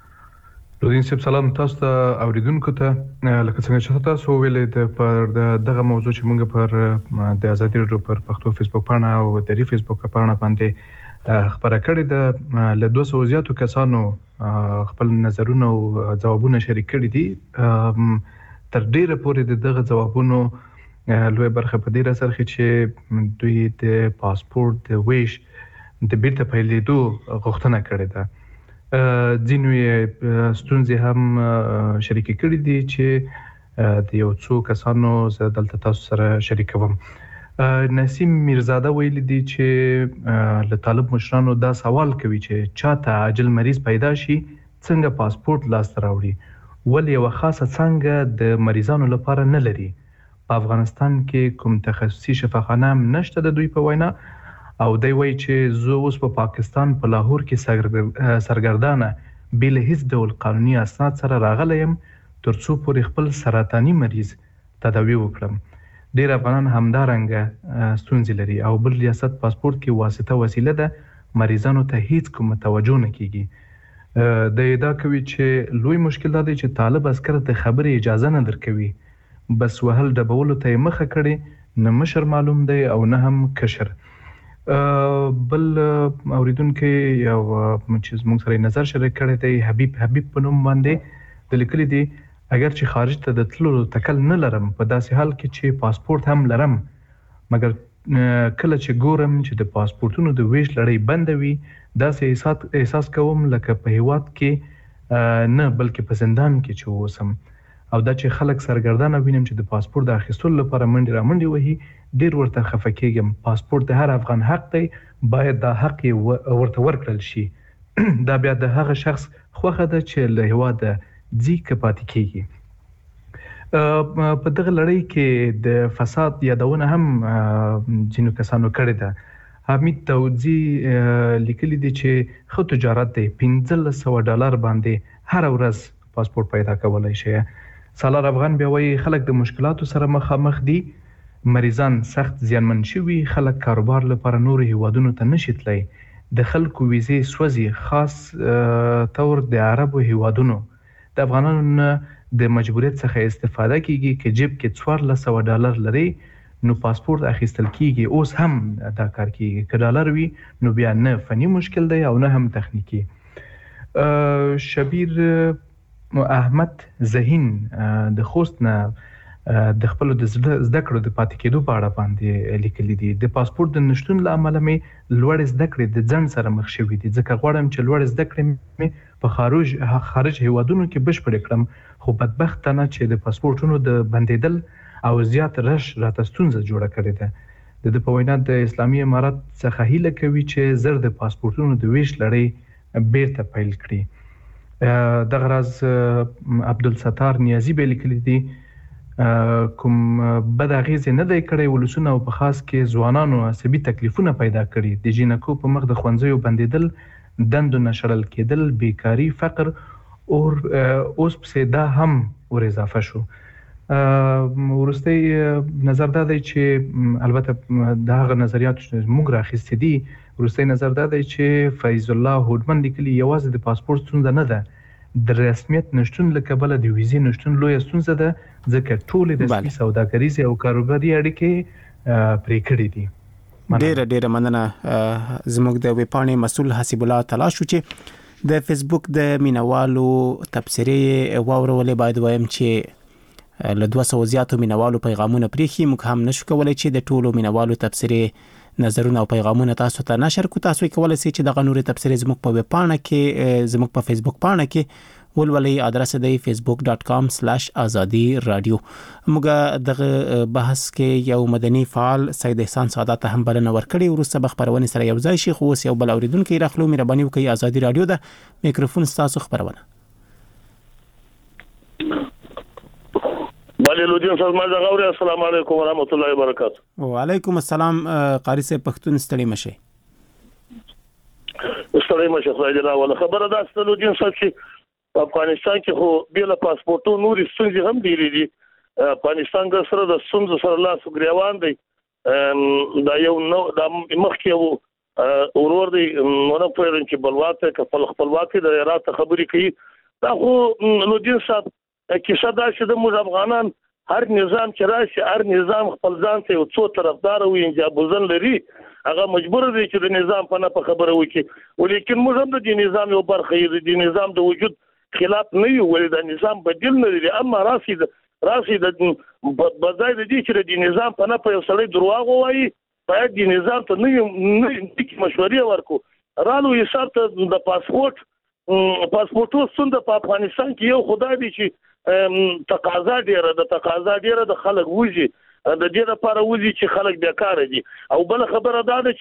لودین صاحب سلام تاسو ته اوریدونکو ته لکه څنګه چې تاسو ویلې د پر دغه موضوع چې موږ پر د ازادي رادیو پر پښتو فیسبوک پاڼه او د فیسبوک پاڼه باندې خبره کړې ده له 200 زیاتو کسانو خپل نظرونه او ځوابونه شریک کړي دي. تر ډیره پورې دغه ځوابونو لوی برخه په دې راځي چې دوی د پاسپورت د ویش د بیرته پیلېدو غوښتنه کړې ده. ځینو یې ستونزې هم شریک کړي دي چې د یو څو کسانو زه دلته تاسو سره شریکوم. نسیم میرزاده ویل دي چې له طالب مشرانو دا سوال کوي چې چاته عاجل مریض پیدا شي څنګه پاسپورت لاس ته راوړي ولې یو خاصه څنګه د مریضانو لپاره نه لري. په افغانستان کې کوم تخصصي شفاخانه نشته د دوی په وینا او دوی وایي چې زه اوس په پاکستان په لاهور کې سرګردانه بل هیڅ ډول قانوني اسناد سره راغلی یم ترڅو پورې خپل سرطاني مریض تداوی وکړم. ډیر افغانان همدارنګه ستونزې لري او بل ریاست پاسپورت کې واسطه وسیله ده مریضانو ته هیڅ کوم توجه نه کیږي. د ادعا کوي چې لوی مشکل دی چې طالب عسكر د خبرې اجازه نه درکوي بس وهل ډبولو ته مخه کړي نه مشر معلوم دی او نه هم کشر. بل اوریدونکو یو چې موږ سره نظر شریک کړی دی حبیب په نوم باندې د لیکلي دی اگر چې خارج ته د تللو تکل نه لرم په داسې حال کې چې پاسپورت هم لرم مګر کله چې ګورم چې د پاسپورتونو د ویش لړۍ بند وي داسې احساس کوم لکه په هیواد کې نه بلکې په زندان کې چې اوسم او دا چې خلک سرګردانه وینم چې د پاسپورت د اخیستلو لپاره منډې را منډې وهي ډیر ورته خفه کېږم. پاسپورت د هر افغان حق دی باید دا حق ورته ورکړل شي. دا بیا د هغه شخص خوښه ده چې له هیواده ځي که پاتې کېږي. په دغه لړۍ کې د فساد یادونه هم ځینو کسانو کړې ده. حمید توزی لیکلي دي چې خو تجارت دی $1500 باندې هر ورځ پاسپورت پیدا کولای شي. سالار افغان بیا وایي خلک د مشکلاتو سره مخامخ دي مریضان سخت زیانمن شوي خلک کاروبار لپاره نور هیوادونو ته نشي تللی د خلکو ویزې سوځي خاص طور د عربو هیوادونو د افغانانو د مجبوریت څخه استفاده کیږي چې جیب کې $1400 لري نو پاسپورت اخیستل کیږي. اوس هم دا کار کیږي که ډالر وي نو بیا نه فني مشکل دی او نه هم تخنیکی. شبیر احمد زهین د خوست نه د خپل د زده کړو د پاتې کېدو په اړه باندې لیکلي دي. د پاسپورت د نشټون له امله مې لوړ زده کړې د ځنډ سره مخ شوې دي، ځکه غواړم چې لوړ زده کړې مې په خارج هیوادونو کې بشپړې کړم، خو بدبختانه چې د پاسپورتونو د بندیدل او زیات رش راته ستونزه جوړه کړې ده. د په وینا د اسلامي امارات څخه هیله کوي چې زر د پاسپورتونو د ویش لړۍ بیرته پیل کړي. دغه راز عبدالستار نیازی به لیکلي دي کوم بد اغیزې نه دی کړی، ولسونه او په خاص کې ځوانانو عصبي تکلیفونه پیدا کړي. د جینکو په مخ د ښوونځیو بندیدل، دندو نه شړل کېدل، بیکاري، فقر اوس پسې دا هم ور اضافه شو. ورستی نظر دا دی چې البته دا هغه نظریات موږ راخیستې دي، ورستی نظر دا دی چې فیض الله هوډمن لیکلي یوازې د پاسپورت ستونزه نه ده، د رسمیت نشټون له کبله د ویزې نشټون لویه ستونزه ده، ځکه ټولې رسمي سوداګریزې او کاروباري اړیکې پرې کړې دي. ډیره مننه. زموږ د ویبپاڼې مسؤل حسیب الله تلاشو چې د فیسبوک د مینوالو تبصرې واورولې. باید وایم چې له 200 زیاتو مینوالو پیغامونه پریخي، موږ هم نشو کولای چې د ټولو مینوالو تبصرې نظرونه او پیغامونه تاسو ته نشر کو. تاسو کولای شئ چې دغه نورې تبصرې زموږ په ویب پاڼه کې، زموږ په فیسبوک پاڼه کې ولولئ. ادرس دی facebook.com/azadi radio. موږ دغه بحث کې یو مدني فعال سید احسان سعادت هم بلنه ورکړي، ورسته به خبرونه سره یو ځای شي. خو اوس یو بل اوریدونکو راخلو، مهرباني وکړئ. ازادي رادیو د میکروفون تاسو خبرونه. بله لودین صاحب ما زغوري. السلام علیکم ورحمت الله وبرکاته. وعلیکم السلام. قاری صاحب پښتون ستړي مشه. ستړي مشه خدای دې راوله. خبره ده چې لودین صاحب چې افغانستان کې خو بیل پاسپورتو نورې ستونزې هم ډېرې دي. افغانستان د سره د ستونزو سره لاس ګریوان دی. دا یو نو د مخکې وو ورور دی نو په چې بلواته کفل خپلواکي د راته خبرې کوي. دا خو لودین صاحب کیسه دا چې د موږ افغانان هر نظام چې راشي، هر نظام خپل ځان ته یو څو طرفدار او انجابوزن لري، هغه مجبور دی چې د نظام په نه په خبره وکړي. ولیکن موږ هم د دې نظام یو برخه یو، د نظام د وجود خلاف نه یو، ولې د نظام بدیل نه لري. اما راسي د بځای د دې چې د نظام په نه په یو سړی دروغ وایي، باید د نظام ته نه مشورې ورکو. رالو حساب ته د پاسپورتو ستونزه په افغانستان کې یو خدای دی چې تقاضا ډیره د خلک وځي، د دې لپاره وځي چې خلک بیکار دي. او بل خبره دا ده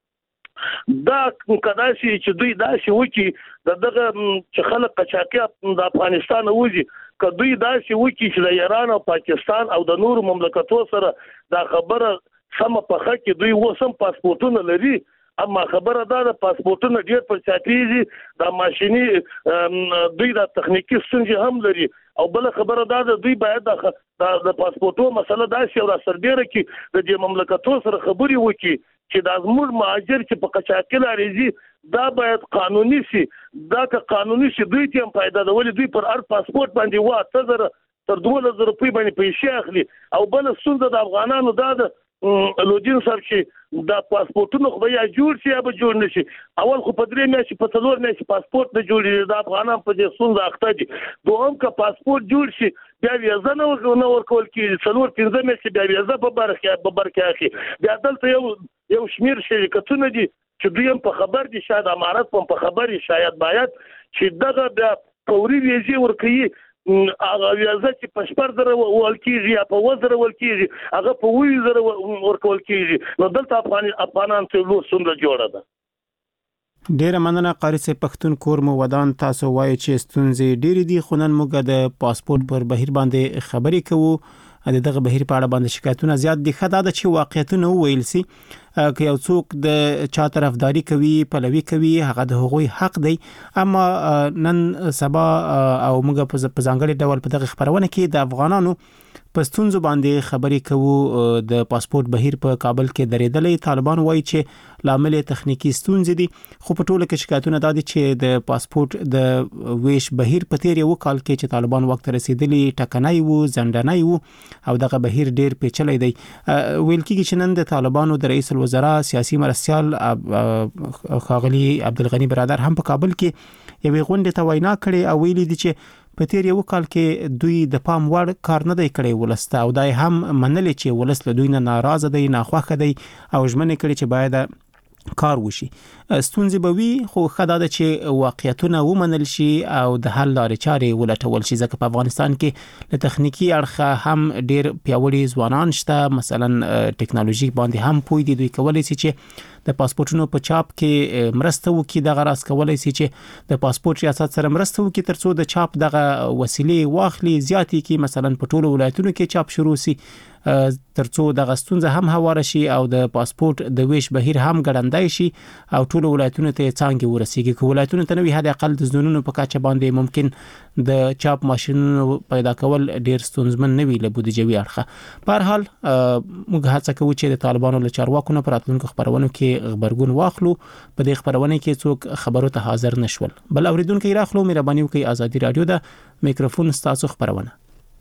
چې دا کدا چې دوی دا شي وکي دغه چې خلک قچاقي د افغانستان وځي، کدوې دا شي وکي چې د ایران او پاکستان او د نورو مملکتونو سره دا خبره سم په خه کې دوی وسم پاسپورتونه لري. اما خبره دا د پاسپورتونو ډیر پر چاپیږي، د ماشيني دوی د تخنیکی ستونزې هم لري. او بل خبره دا ده دوی باید د پاسپورتو مسله دا شي او سربېره کې د دې مملکتونو سره خبري وکړي چې د زموږ مهاجر چې په قچاقي لاري دا باید قانوني شي. دا که قانوني شي دوی ته هم فائدہ ده، ولې دوی پر هر پاسپورت باندې 8000 تر 2000 روپۍ باندې پیسې اخلي. او بل ستونزه د افغانانو دا ده لودین صاحب چې دا پاسپورتونه خو یا جوړ شي یا به جوړ نشي. اول خو په 3 میاشتې په 4 میاشتې پاسپورت نه جوړېږي. د افغانان په دې ستونزه اخته دي. دوهم که پاسپورت جوړ شي بیا ویزه نه ورکول کېږي، 4-5 میاشتې بیا ویزه په برخه اخلي. بیا دلته یو شمیر شرکتونه دي چې دوی هم په خبر دي، شاید امارات په خبر دي، شاید باید چې دغه بیا فوري ویزې ورکوي. هغه ویزه چې په 4000 ول کېږي یا په 1000 ول کېږي، هغه په 2000 ورکول کېږي. نو دلته افغانان ته لوی ستونزه جوړه ده. ډیره مننه قاری صاحب. پښتون کور مو ودان. تاسو وایي چې ستونزې ډېرې دي، خو نن موږ د پاسپورت پر بهیر باندې خبرې کوو. دغه بهیر په اړه باندې شکایتونه زیات دي. خدای دا چې واقعیتونه وویل سي که یو څوک د چا طرفداري کوي، پلوي کوي، هغه د هغوی حق دی. اما نن سبا او موږ په ځانګړي ډول په دغه خبرونه کې د افغانانو پستونزو باندې خبرې کوو. د پاسپورت بهیر په کابل کې درېدلې. طالبان وایي چې لامل تخنیکی ستونزې دي، خو په ټوله کې شکایتونه دي چې د پاسپورت د ویش بهیر په تیر یو کال کې چې طالبان وخت رسیدلی ټکنای وو، زندانای وو او دغه بهیر ډیر پیچلی دی. ویل کېږي چې نن د طالبانو د رئیس الوزرا سیاسي مرستیال ښاغلي عبدالغنی برادر هم په کابل کې یوې غونډې ته وینا کړې او ویلي دي چې په تیر یو کال کې دوی د پام وړ کار نه دی کړی ولسته، او دای هم منلي چې ولس له دوی نه ناراضه دی، ناخوښه دی او ژمنه کړي چې باید کار وشي. ستونزې به وي، خو ښه ده چې واقعیتونه ومنل شي او د حل لارې چارې ولټول شي، ځکه په افغانستان کې له تخنیکی اړخه هم ډیر پیاوړي ځوانان شته. مثلا ټکنالوژي باندې هم پوي دي، دوی کولای شي چې د پاسپورتونو په چاپ کې مرسته وکړي. دغه راس کولای شي چې د پاسپورت ریاست سره مرسته وکړي ترڅو د چاپ دغه وسیلې واخلي، زیاتې کې مثلا په ټولو ولایتونو کې چاپ شروع شي ترڅو دغه ستونزه هم هواره شي او د پاسپورت د ویش بهیر هم ګړندای شي او ټولو ولایتونو ته څنګه ورسیږي. که ولایتونو ته نوې حد اقل د زونونو په کچه باندې ممکن د چاپ ماشینونو پیدا کول ډیر ستونزمن نه وي له بودیجوي اړخه. په هر حال موږ هڅه کوو چې د طالبانو له چارواکو نه پراتلونکو خبرونو کې خبرګون واخلو. په دې خبرونه کې څوک خبرو ته حاضر نشول. بل اوریدونکو راخلو مهرباني وکړئ. آزادي رادیو د میکروفون ستاسو خبرونه.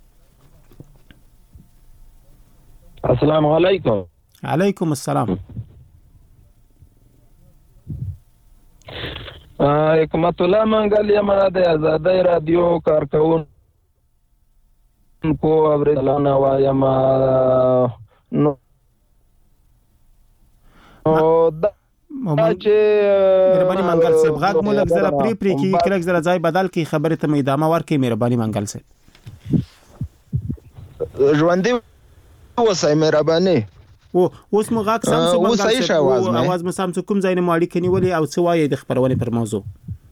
السلام علیکم. علیکم السلام. حکمت الله منګل یم د آزادی رادیو کارکون کو اوریدلانه وایم. نو مهرباني منګل صاحب غاګ مو لږ زره پری کې کلک زره ځای بدل کی خبره ته ادامه ورکړئ. مهرباني منګل صاحب ژوندۍ وسای مهرباني. اوس مو غاګ سم څه منګل صاحب اواز مو سم کوم ځای نه ماړی کني ولې او څه وایي د خبرونه پر موضوع.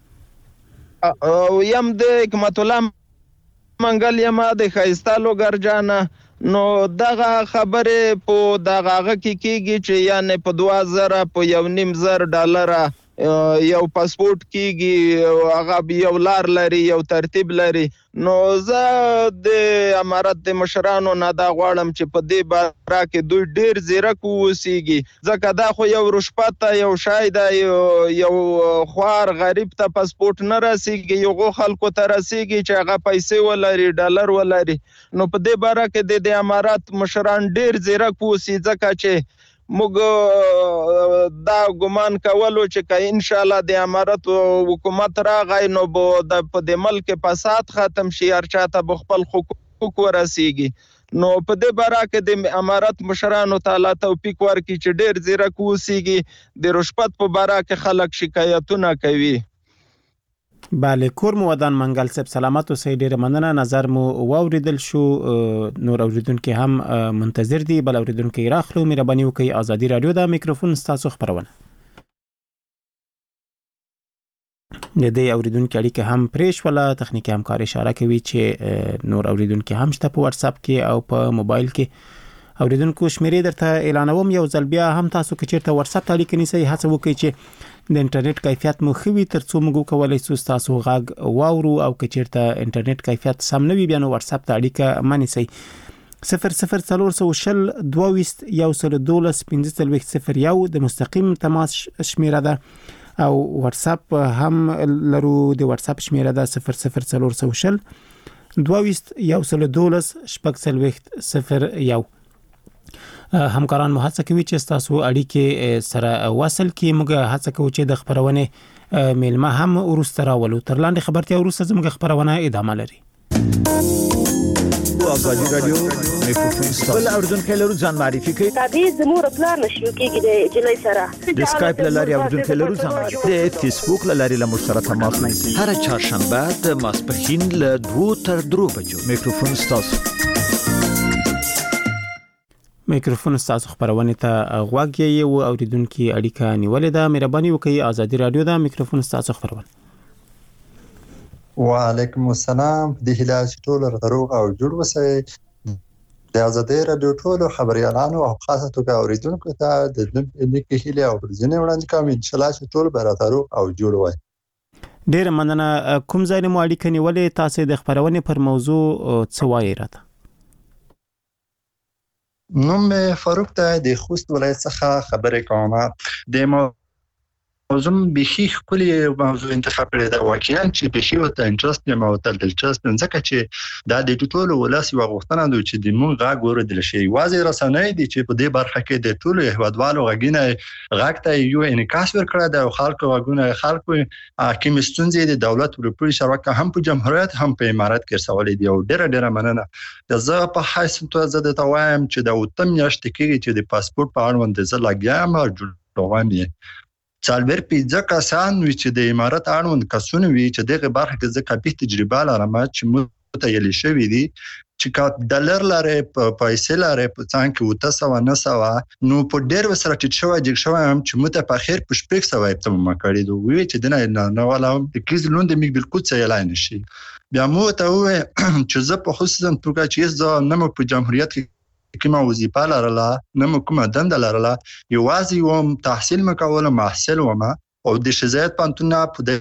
یم د حکمت الله منګل یم د خایستالو ګرجانه. نو دغه خبره په دغه کېږي چې یعنی په 2000 په $1.5 یو پاسپورت کېږي، هغه یو لار لري، یو ترتیب لري. نو زه د امارت د مشرانو نه دا غواړم چې په دې باره کې دوی ډیر زیرک ووسیږي، ځکه دا خو یو رشوت یو شای ده، یو خوار غریب ته پاسپورت نه رسیږي، یو خلکو ته رسیږي چې هغه پیسې ولري، ډالر ولري. نو په دې باره کې د امارت مشران ډیر زیرک ووسی، ځکه چې موږ دا ګمان کولو چې که ان شاء الله د امارت حکومت راغی نو په دې ملک فساد ختم شي، هر چاته خپل حقوق ورسیږي. نو په دې باره کې د امارت مشرانو تعالی توفیق ورکړي چې ډیر زیرک ووسیږي. د رشوت په باره کې خلک شکایتونه کوي. بله، کور مو ودان منګل صاحب، سلامت اوسئ. ډیره مننه، نظر مو واوریدل شو. نور اوریدونکو هم منتظر دي. بل اوریدونکو راخلو مهرباني وکړئ. آزادي رادیو د میکروفون ستاسو خبرونه. د دې اوریدونکو اړیکه هم پریش ولا تخنیکی همکار اشاره کوي چې نور اوریدونکو هم شته په واتس اپ کې او په موبایل کې. اوریدونکو شمیرې درته اعلانوم، یو ځل بیا هم تاسو کې چیرته واتس اپ ته اړیکه نیسئ، هڅه وکړئ چې د انټرنیټ کیفیت مو ښه وي ترڅو موږ وکولای شو تاسو غږ واورو، او که چیرته انټرنیټ کیفیت سم نه وي بیا نو واتس اپ ته اړیکه منیسئ. 00420 22 15 01 د مستقیم تماس شمیره ده، او واتس اپ هم لرو. د واتس اپ شمیره ده 00420 22 15 01. همکاران مو هڅه کوي چې تاسو اړیکې سره وصل کی. موږ هڅه کوو چې د خبرونه میلمه هم ورسته راولو. تر لاندې خبرتیا ورسته زموږ خبرونه ادامه لري. آزادی رادیو میکروفون ستاسو. بل اوریدونکو لرو ځان معرفي کوي. تابع زموږ پلان نشو کېږي د جلای سره. د اسکایپ لاري اوریدونکو لرو ځان معرفي. د فیسبوک لاري له مشترک تماس نیسي. هر چهارشنبه د ماسپښین له 2 تر 3 بجو میکروفون ستاسو. میکروفون ستاسو خبرونه ته غوږ یې او اوریدونکو اړیکه نیولې ده. مهرباني وکړئ. آزادي رادیو د میکروفون ستاسو خبرونه. وعلیکم السلام. د هلال ټول غروغ او جوړ وسه د آزادي رادیو ټول خبريالانو او خاصه توګه اوریدونکو ته د لیکي هلي او ورځنی وړاندې کوم ان شاء الله ټول براترو او جوړ وای. ډیر مننه. کوم ځای مو اړیکه نیولې؟ تاسو د خبرونه پر موضوع څه وایي راته؟ نوم فاروق ته د خوست ولایت څخه خبرې کوم. د موضوع بخي خپل موضوع انتخاب کړی دا واقعا چې بخي وته انټرست نه موتل دلچسپ ځکه چې دا د ټولو ولاسي وغوښتنه دوی چې د مونږ غاګ ورته شي واځي رسنۍ دي چې په دې برخه کې د ټولو هیوادوالو غږینه غاکته یو انعکاس ورکړه د خلکو غږونه خلکو حکیم ستونزې د دولت ورپوري شبکه هم په جمهوریت هم په امارات کې سوالې دی او ډېر مننه. زه په حیث ته زه د توایم چې د وتم میاشت کې چې د پاسپورت په اړوند زه لګیام او جوړوم څلور پیځه کسان وی چې د امارات اړوند کسونه وی چې دغه برخه کې زه کافي تجربه لرم چې متعیل شوی دي چې کا ډالر لاره پیسې لاره په څنګه وته سوا نه سوا نو په ډېر وسره چې شوی جګ شوی هم چې مت په خیر په شپږ سوا ته ما کړی دوی وی چې نه ولا د کیز لوند می بالکل څه اعلان شي بیا مو ته وی چې زه په خصوصا توګه چې زه نه په جمهوریت کې کومه وظیفه لرله نه کومه دنده لرله یوازې وم تحصیل مکوله محصل وم او د شزایت پانتونه په د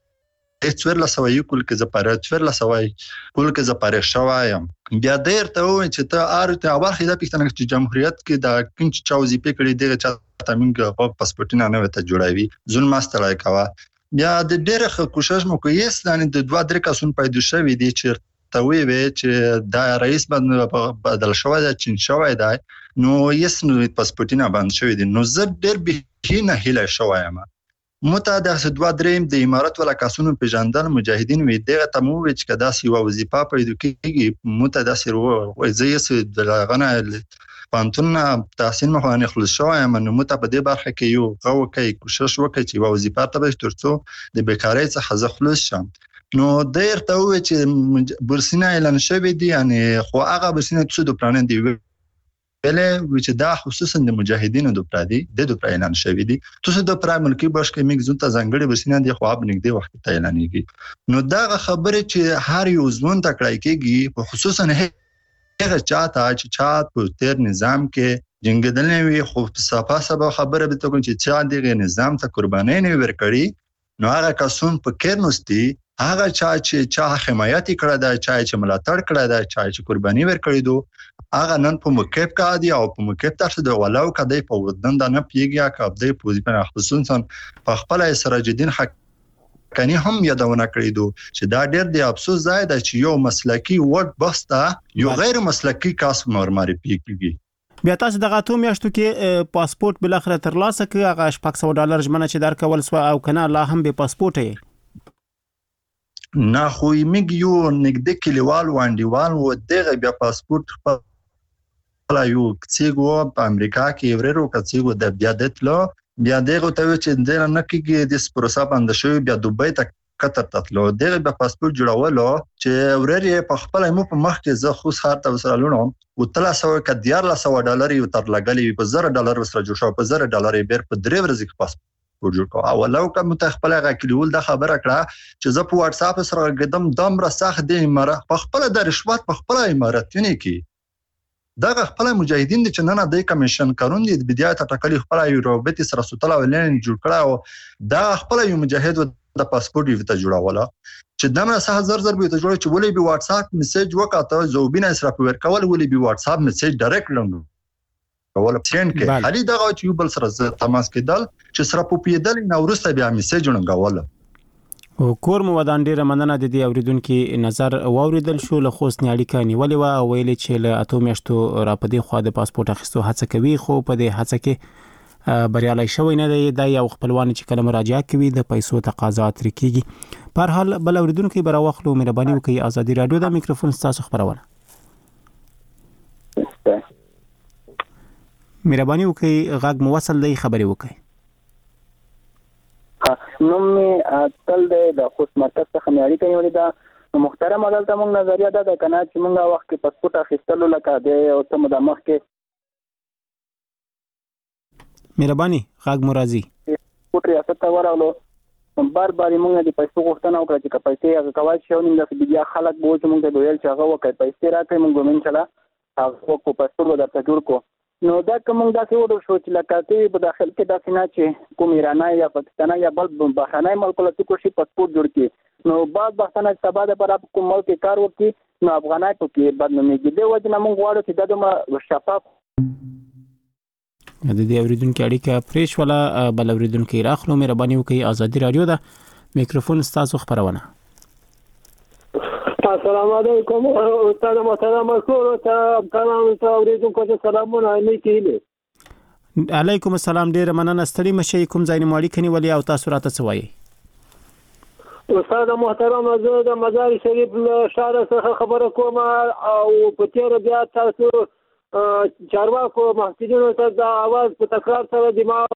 څوړل سوي کول کې زپاره څوړل سوي کول کې زپاره شوایم بیا ډیر ته و چې ته ارته اول خیدا پښتنه چې جمهوریت کې د کوم چې وظیفه کړې دغه چا تامینګ په پاسپورتونه نه وته جوړوي ظلم استلای کوا بیا د ډېر کوشش مو کوي ستانه د 2-3 کسون پیدا شوی دي چې توی وی چې دا رئیس باندې بدل شوی دا چین شوی دا نو یس نو پاسپورتونه باندې شوی دي نو زه ډېر به نه هله شوایم متعدد 2-3 د امارات ولا کسونو پیژندل مجاهدین وی دغه تمو چې کدا سی وظیفه پیدا کیږي متعدد سره زیس د غنه پانتون تحسین مخوانه خلص شوایم نو متعدد برخه کې یو غو کوي کوشش وکړي چې وظیفه ته ترڅو د بیکاری څخه خلاص شم نو دیر ته و چې برسینه اعلان شوی دی یعنی خو هغه برسینه څه د پلان دی ویلې چې دا خصوصا د مجاهدینو د پردي د اعلان شوی دی څه د پرای ملکی باش کې میګ زون ته ځنګړي برسینه دی خو اب نګدي وخت ته اعلانېږي نو دا خبره چې هر یو ځون ته کړای کېږي خصوصا هغه چاته چې چات په تیر نظام کې جنگیدل وی خو صفه سبا خبره به ته کوم چې چا دغه نظام ته قرباني نه ورکړي نو هغه کسون په کېرنوستي هغه چا حمایت کړه دا چې ملاتړ کړه دا چې قرباني ورکړي دو هغه نن په مکیب کا دی او په مکیب تر څه د ولاو کدی په ودن دا نه پیګیا کابدی پوزیشن خصوصا په خپل سراج الدین حقانی هم یادونه کړی دو چې دا ډېر دی افسوس ځای دا چې یو مسلکی ورډ بستا یو غیر مسلکی کاس مرماري پیږي بیا تاسو دغه اتو میاشتو کې پاسپورت بل اخر ترلاسه کړ هغه $500 ژمنه چې درکول سو او کنه لا هم به پاسپورت یې نه خو میګ یو نګد کلیوال وانډیوال و دغه بیا پاسپورت خپل یو کڅیګو په امریکا کې ورېرو کڅیګو د بیا دتلو بیا دغه ته چې د نه کېږي د پروسه باندې شوی بیا دوبۍ ته قطر تطلو دغه بیا پاسپورت جوړولو چې ورېرې په خپل مو په مخ کې زه خو خار ته وسره لونم او $300 یو تر لګلې په $1000 وسره جوړ شو په $1000 بیر په 3 ورځې کې پاسپورت جوړ کو او لو کوم ته خپل غکلیول د خبره کړه چې زه په واتس اپ سره قدم دمر سخت د امارات په خپل د رشوت په خپل اماراتونه کې دا خپل مجاهدین چې نن د کمیشن کارون دي د بدايت ټاکلي خپل یوروبټي سره سوتلا ولین جوړ کړه او دا خپل یو مجاهد د پاسپورت ویته جوړوله چې دمر 6000 به ته جوړ چې ولې به واتس اپ میسج وکاته زوبینه سره په ورکول ولې به واتس اپ میسج ډایرکټ لنګ ولا پسین کې علي دغه چې یو بل سره تماس کېدل چې سره په پیدل نو ورسته بیا میسج ونګول او کور مو ودان ډیره مننه د دې اوریدونکو نظر واوریدل شو له خوستنی اړیکه نیولې و ویلې چې له اتو میاشتو را پدې خو د پاسپورت اخیستو هڅه کوي خو په دې هڅه کې بریالي شوی نه دی د یو خپلوان چې کله مراجعه کوي د پیسو تقاضا تر کیږي په هر حال بل اوریدونکو براوخلو مهرباني وکړئ ازادي رادیو د میکروفون تاسو خبرونه مهرباني وکړئ غږ مو وصل دی خبرې وکړئ نو می تل د خوست مرکز څخه معیاري کوي دا محترم عدالت موږ نظریه ده کنه چې موږ وخت کې پاسپورت اخیستلو لکه د او تم د مخ کې مهرباني غږ مرضی پټ ریاست ته ورغلو بار موږ د پیسو غوښتنه وکړه چې پیسې هغه کوي چې نن د بیا خلک به چې موږ ته ویل چې هغه وکړي پیسې راکړي موږ ومن چلا هغه کو پاسپورت ورته جوړ کو نو دا کوم دا څه وډو شو چې لکه په داخل کې دا څنګه چې کوم ایرانی یا پاکستانی یا بل بهرنی ملک له کوشي پاسپورت جوړ کی نو بعد بحثونه سبا د پر کوم ملک کار وکي نو افغانانو کې بدنامي دي وجه نه موږ غواړو چې دا د شفاف د دې اوریدونکو اړیکه پریش ولا بل اوریدونکو راخلو مهرباني وکړئ ازادي رادیو دا میکروفون ستاسو خبرونه. السلام علیکم استاد محترم ټول ته اوریدونکو ته سلامونه نیکې. علیکم السلام ډیر مننه ستړي مشي کوم ځای نه ماړی کني ولې او تاسو راته سوایي. استاد محترم زه د مزار شریف له شهر څخه خبره کوم او په تیر بیا تاسو چارواکو محسوسینو ته د आवाज په تکرار سره دماغ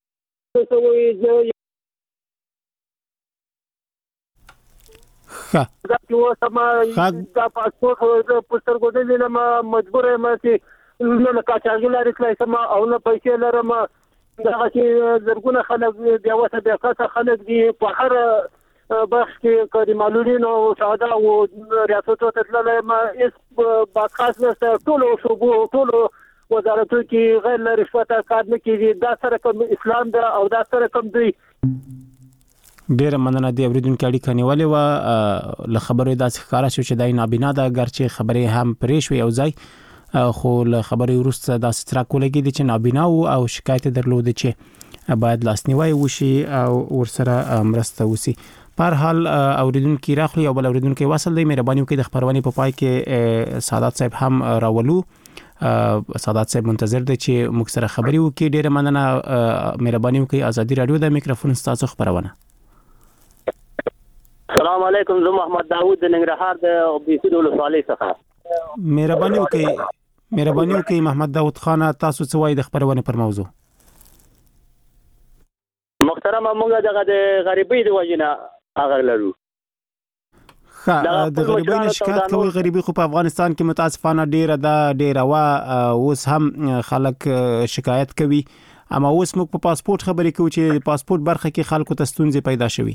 دا پاسپورت پستر ګودل نه مجبور یم چې نه کاچاګل لري کله ما او نه پیسې لرم دا چې زرګونه خلک بیا وسه بیا څه خلک دي په هر بخش کې کړي معلومین او ساده او ریاستو ته تللی ما اس باخاص نه ټول وزارتو کې غیر رشوت کار نه کیږي دا سره کوم اسلام دا او دا سره کوم دی. ډیر مننه دی اوریدونکو اړیکه نیولې و له خبرې داسې ښکارا شو چې دای نابینا دا ګرچې خبرې هم پرې شوې او ځای خو له خبرې وروسته داسې تر کولګي دي چې نابینا او شکایت درلود چې باید لاسنیوي وشي او ورسره مرسته وشي. په هر حال اوریدونکو راخلي او بل اوریدونکو وصل دی مهرباني وکړئ د خبرونه په پای کې سعادت صاحب هم راولو. سعادت صاحب منتظر دی چې موږ سره خبري وکړي. ډیر مننه مهرباني وکړئ ازادي رادیو د میکروفون ستاسو خبرونه. السلام علیکم زه محمد داوود د ننګرهار د بیسود ولسوالۍ څخه. مهرباني وکړئ محمد داوود خان تاسو څه وایي د خبرونه پر موضوع؟ محترم موږ د غریبۍ د وجنه هغه لرو. د غریبۍ نه شکایت کوي. غریبۍ خو په افغانستان کې متاسفانه ډیره وا اوس هم خلک شکایت کوي اما اوس موږ په پاسپورت خبرې کوو چې پاسپورت برخه کې خلکو ته ستونزې پیدا شوي.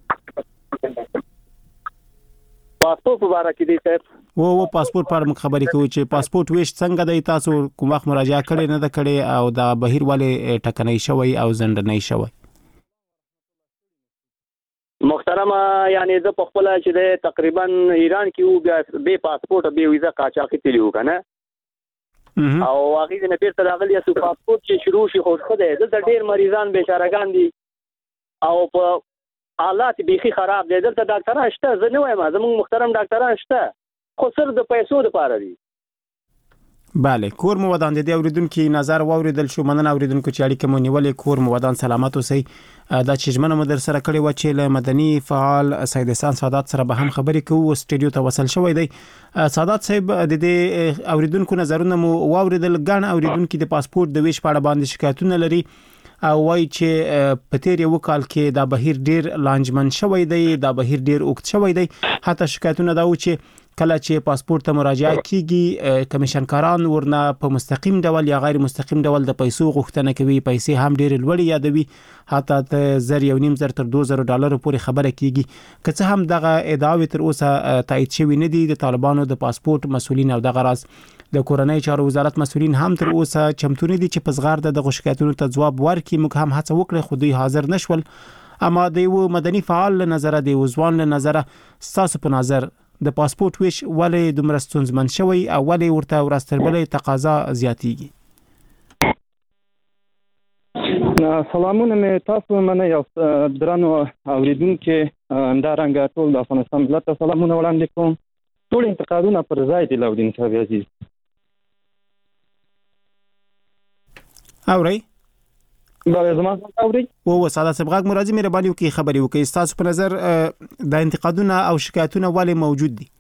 پاسپورت مبارک دی صاحب و پاسپورت پر موږ خبرې کوو چې پاسپورت ویش څنګه دی تاسو کوم وخت مراجعه کړې نه ده کړې او دا بهیر والے ټکنۍ شوی او زندنۍ شوی؟ محترم یعنی زه په خپل چې تقریبا ایران کې وو بیا به پاسپورت به ویزا قاچاقي تلیو کنه او هغه نه بیرته راغلی سو پاسپورت چې شروع شي خو خدای د ډیر مریضان بیچارهګان دي او په حالات بیخي خراب دي. دلته ډاکټران شته زه نه وایم زموږ محترم ډاکټران شته خو صرف د پیسو لپاره دي. bale کور مو ودان دي اوریدونکو نظر واوریدل شو مننه اوریدونکو چې اړیکه مو نیولې کور مو ودان سلامت اوسئ. دا چې ژمنه مو در سره کړې و چې له مدني فعال سید احسان سادات سره به هم خبرې کوو سټډیو ته وصل شوی دی. سادات صاحب د دې اوریدونکو نظرونه مو واوریدل. ګڼ اوریدونکو د پاسپورت د ویش په اړه باندې شکایتونه لري او وایي چې په تیر یو کال کې دا بهیر ډیر لانجمن شوی دی دا بهیر ډیر اوږد شوی دی. حتی شکایتونه دا و چې کله چې پاسپورت ته مراجعه کیږي کمیشنکاران ورنه په مستقیم ډول یا غیر مستقیم ډول د پیسو غوښتنه کوي. پیسې هم ډیر لوړ یادوي حتی $1.5 تر $2,000 پورې خبره کیږي. که څه هم دغه ادعاوې تر اوسه تایید شوی نه دي د طالبانو د پاسپورت مسولین او دغه راز د کورنۍ چارو وزارت مسولین هم تر اوسه چمتو نه دي چې په زغار د شکایتونو ته ځواب ورکړي. موږ هم هڅه وکړه خو دوی حاضر نشول. اما د یو مدني فعال له نظره د وزوان له نظره تاسو په نظر د پاسپورت ویش ولې دومره ستونزمن شوی او ولې ورته ورستربلې تقاضا زیاتیږي؟ سلامونه مې تاسو منه یو درنو اوریدونکو همدارنګه ټول د افغانستان ملت ته سلامونه وړاندې کوم. ټول انتقادونه پر ځای دي لودین صاحب عزیز. اوري بله زما اوري او ساده سبغاګ مرادي مهرباني وکي خبري وکي تاسو په نظر د انتقادونه او شکایتونه ولې موجود دي؟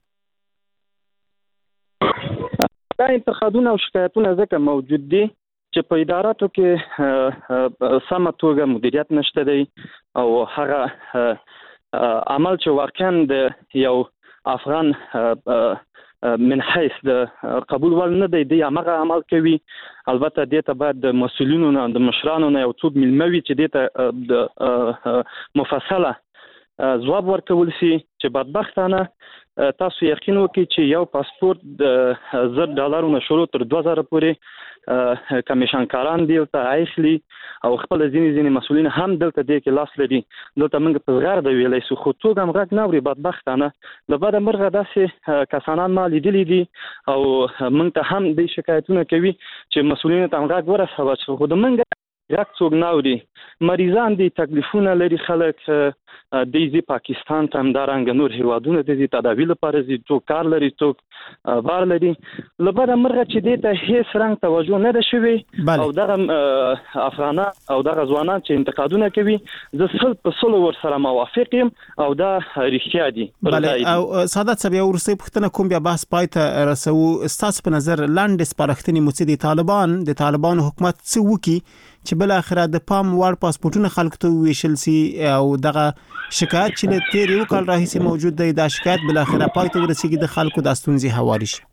دا انتقادونه او شکایتونه ځکه موجود دي چې په اداراتو کې سمه توګه مدیریت نشته دی او هغه عمل چې واقعا د یو افغان من حیث د قبول ول نه دی هغه عمل کوي. البته دې ته باید د مسؤلینو نه د مشرانو نه یو څوک ملموي چې دې ته د مفصله ځواب ورکول شي چې بدبختانه تاسو یقین وکړئ چې یو پاسپورت د $1000 نه شروع تر 2000 پورې کمیشنکاران دی ته اخلي او خپل ځینې مسؤلین هم دلته دی کې لاس لري. دلته موږ په غیر د ویلای سو خو څوک هم غږ نه اوري بدبختانه. د بعد مرغه داسې کسانان ما لیدلي دي او موږ ته هم د شکایتونه کوي چې مسؤلین ته هم غږ ورسوه چې خو د موږ غږ څوک نه اوري. مریضان دي، تکلیفونه لري، خلک دیزی پاکستان ته هم دارنګ نور هیوادونه دیزی تداوی لپاره زی څوک کار لري، څوک بار لري. لبره مرغه چې دته هیڅ رنګ توجه نه ده شوی او دغه افغانان او دغه ځوانان چې انتقادونه کوي زه سل ور سره موافق یم او دا رښتیا دي. بله او سعادت صاحب یو ورسې پوښتنه کوم بیا بحث پای ته رسو. ستاسو په نظر لاندې سپارښتنې مو څه دي؟ طالبان حکومت څه وکړي چې بل اخره د پام وړ پاسپورتونه خلک ته ویشل سي او دغه شکایت چې له تیر یو کال راهیسې موجود دی دا شکایت بل اخره پای ته ورسیږي د خلکو د ستونزې هواري شي؟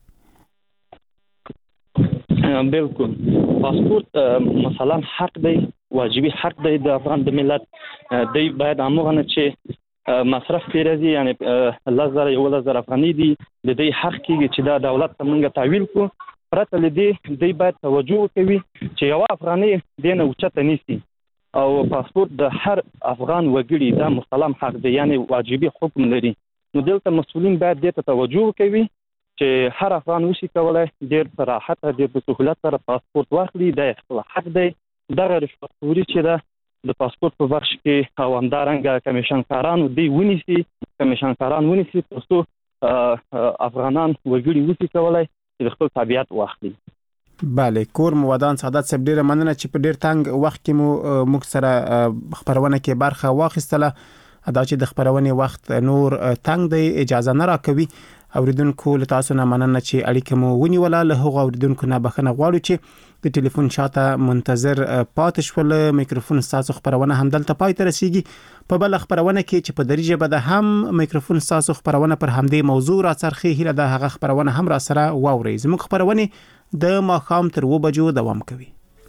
بالکل پاسپورت مثلا حق دی، واجبي حق دی د افغان د ملت. دی باید امغه چې مصرف پیرازي یعنی 10,000 افغاني دي د دې حق کېږي چې دا دولت ته موږ تحویل کو. پرته لدی دی باید توجه کوي چې یو افغاني دینه اوچته نيسي او پاسپورت د هر افغان وګړي دا مسلم حق دی یعنی واجبي حکم لري. نو دلته مسؤلین باید دې ته توجه کوي چې هر افغان وشي کولای ډېر راحت ډېر په سهولت سره پاسپورت واخلي. دا خپل حق دی. دغه رشوتخوري چې ده د پاسپورت په بخش کې او همدارنګه کمیشنکارانو دی ونیسي ترڅو افغانان وګړي وشي کولای د خپل طبيعت واخلي. بله کور مودان سعادت صاحب ډیره مننه چې په ډیر تنگ وخت کې مو موږ سره خبرونه کې برخه واخیستله. دا چې د خبرونه وخت نور تنگ دی اجازه نه راکوي. اوریدونکو له تاسو نه مننه چې اړیکه مو ونیوله. له هغه اوریدونکو نه بخښنه غواړو چې د ټلیفون شاته منتظر پاتې شول. میکروفون تاسو خبرونه هم دلته پای ته رسیږي. په بل خبرونه کې چې په دري ژبه ده هم میکروفون تاسو خبرونه پر همدې موضوع را څرخي هله د هغه خبرونه هم را سره واوري. زموږ خبرونه د ماښام تر 2 بجو دوام کوي.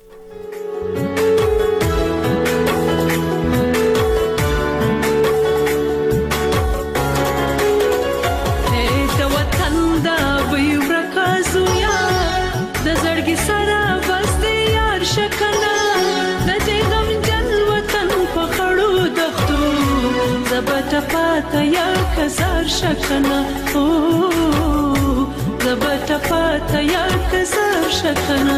یا کزار شکنه زبط پاتا یا کزار شکنه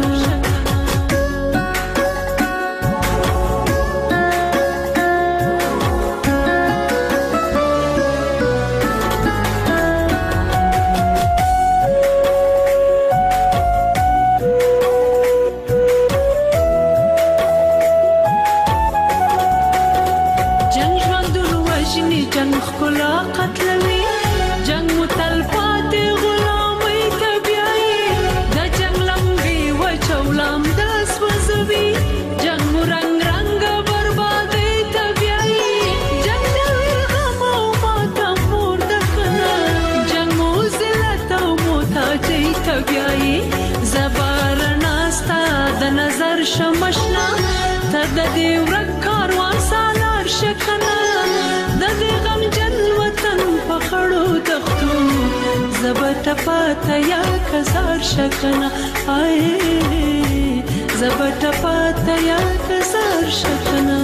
شمشنا ته د دې ورک کاروان سالار شکنه د دې غم جن وطن په خړو دښتو زبټ پاته یا کزار شکنه آی زبټ پاته یا کزار شکنه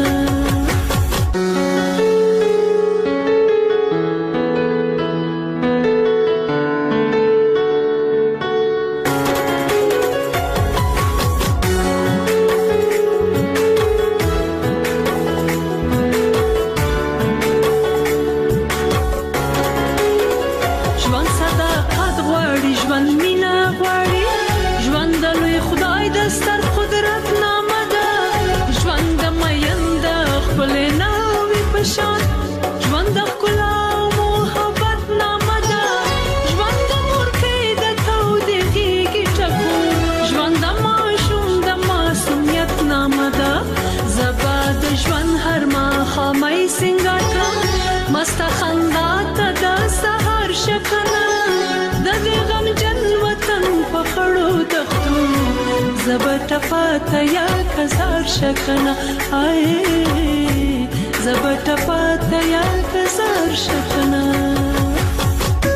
زبټ پاته یا کزار شکنه آی زبټ پاته یا کزار شکنه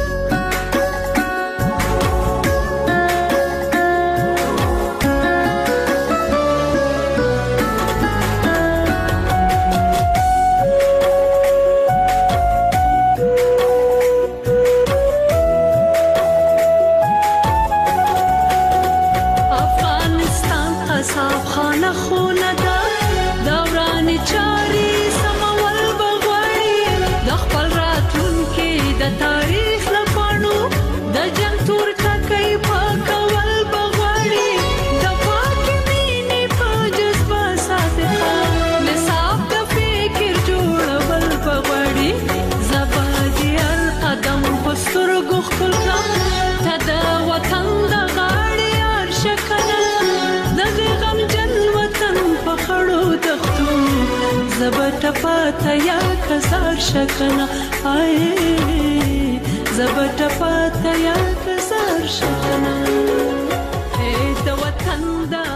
ارمانونه ده دوران چاري سمول بغواړي د خپل راتلونکي د تاریخ لپاره د جنگ تور ټکي پاکول بغواړي د پاکي مینې په جذبه صادقه نصاب د فکر جوړول بغواړي زبادي القدم پستر غختل ته د وطن د غاړې ارشکنه د غم جن وطن په خړو دښتو زبټ پاته یا کسار شکنه آی زبټ پاته یا کسار شکنه د وطن د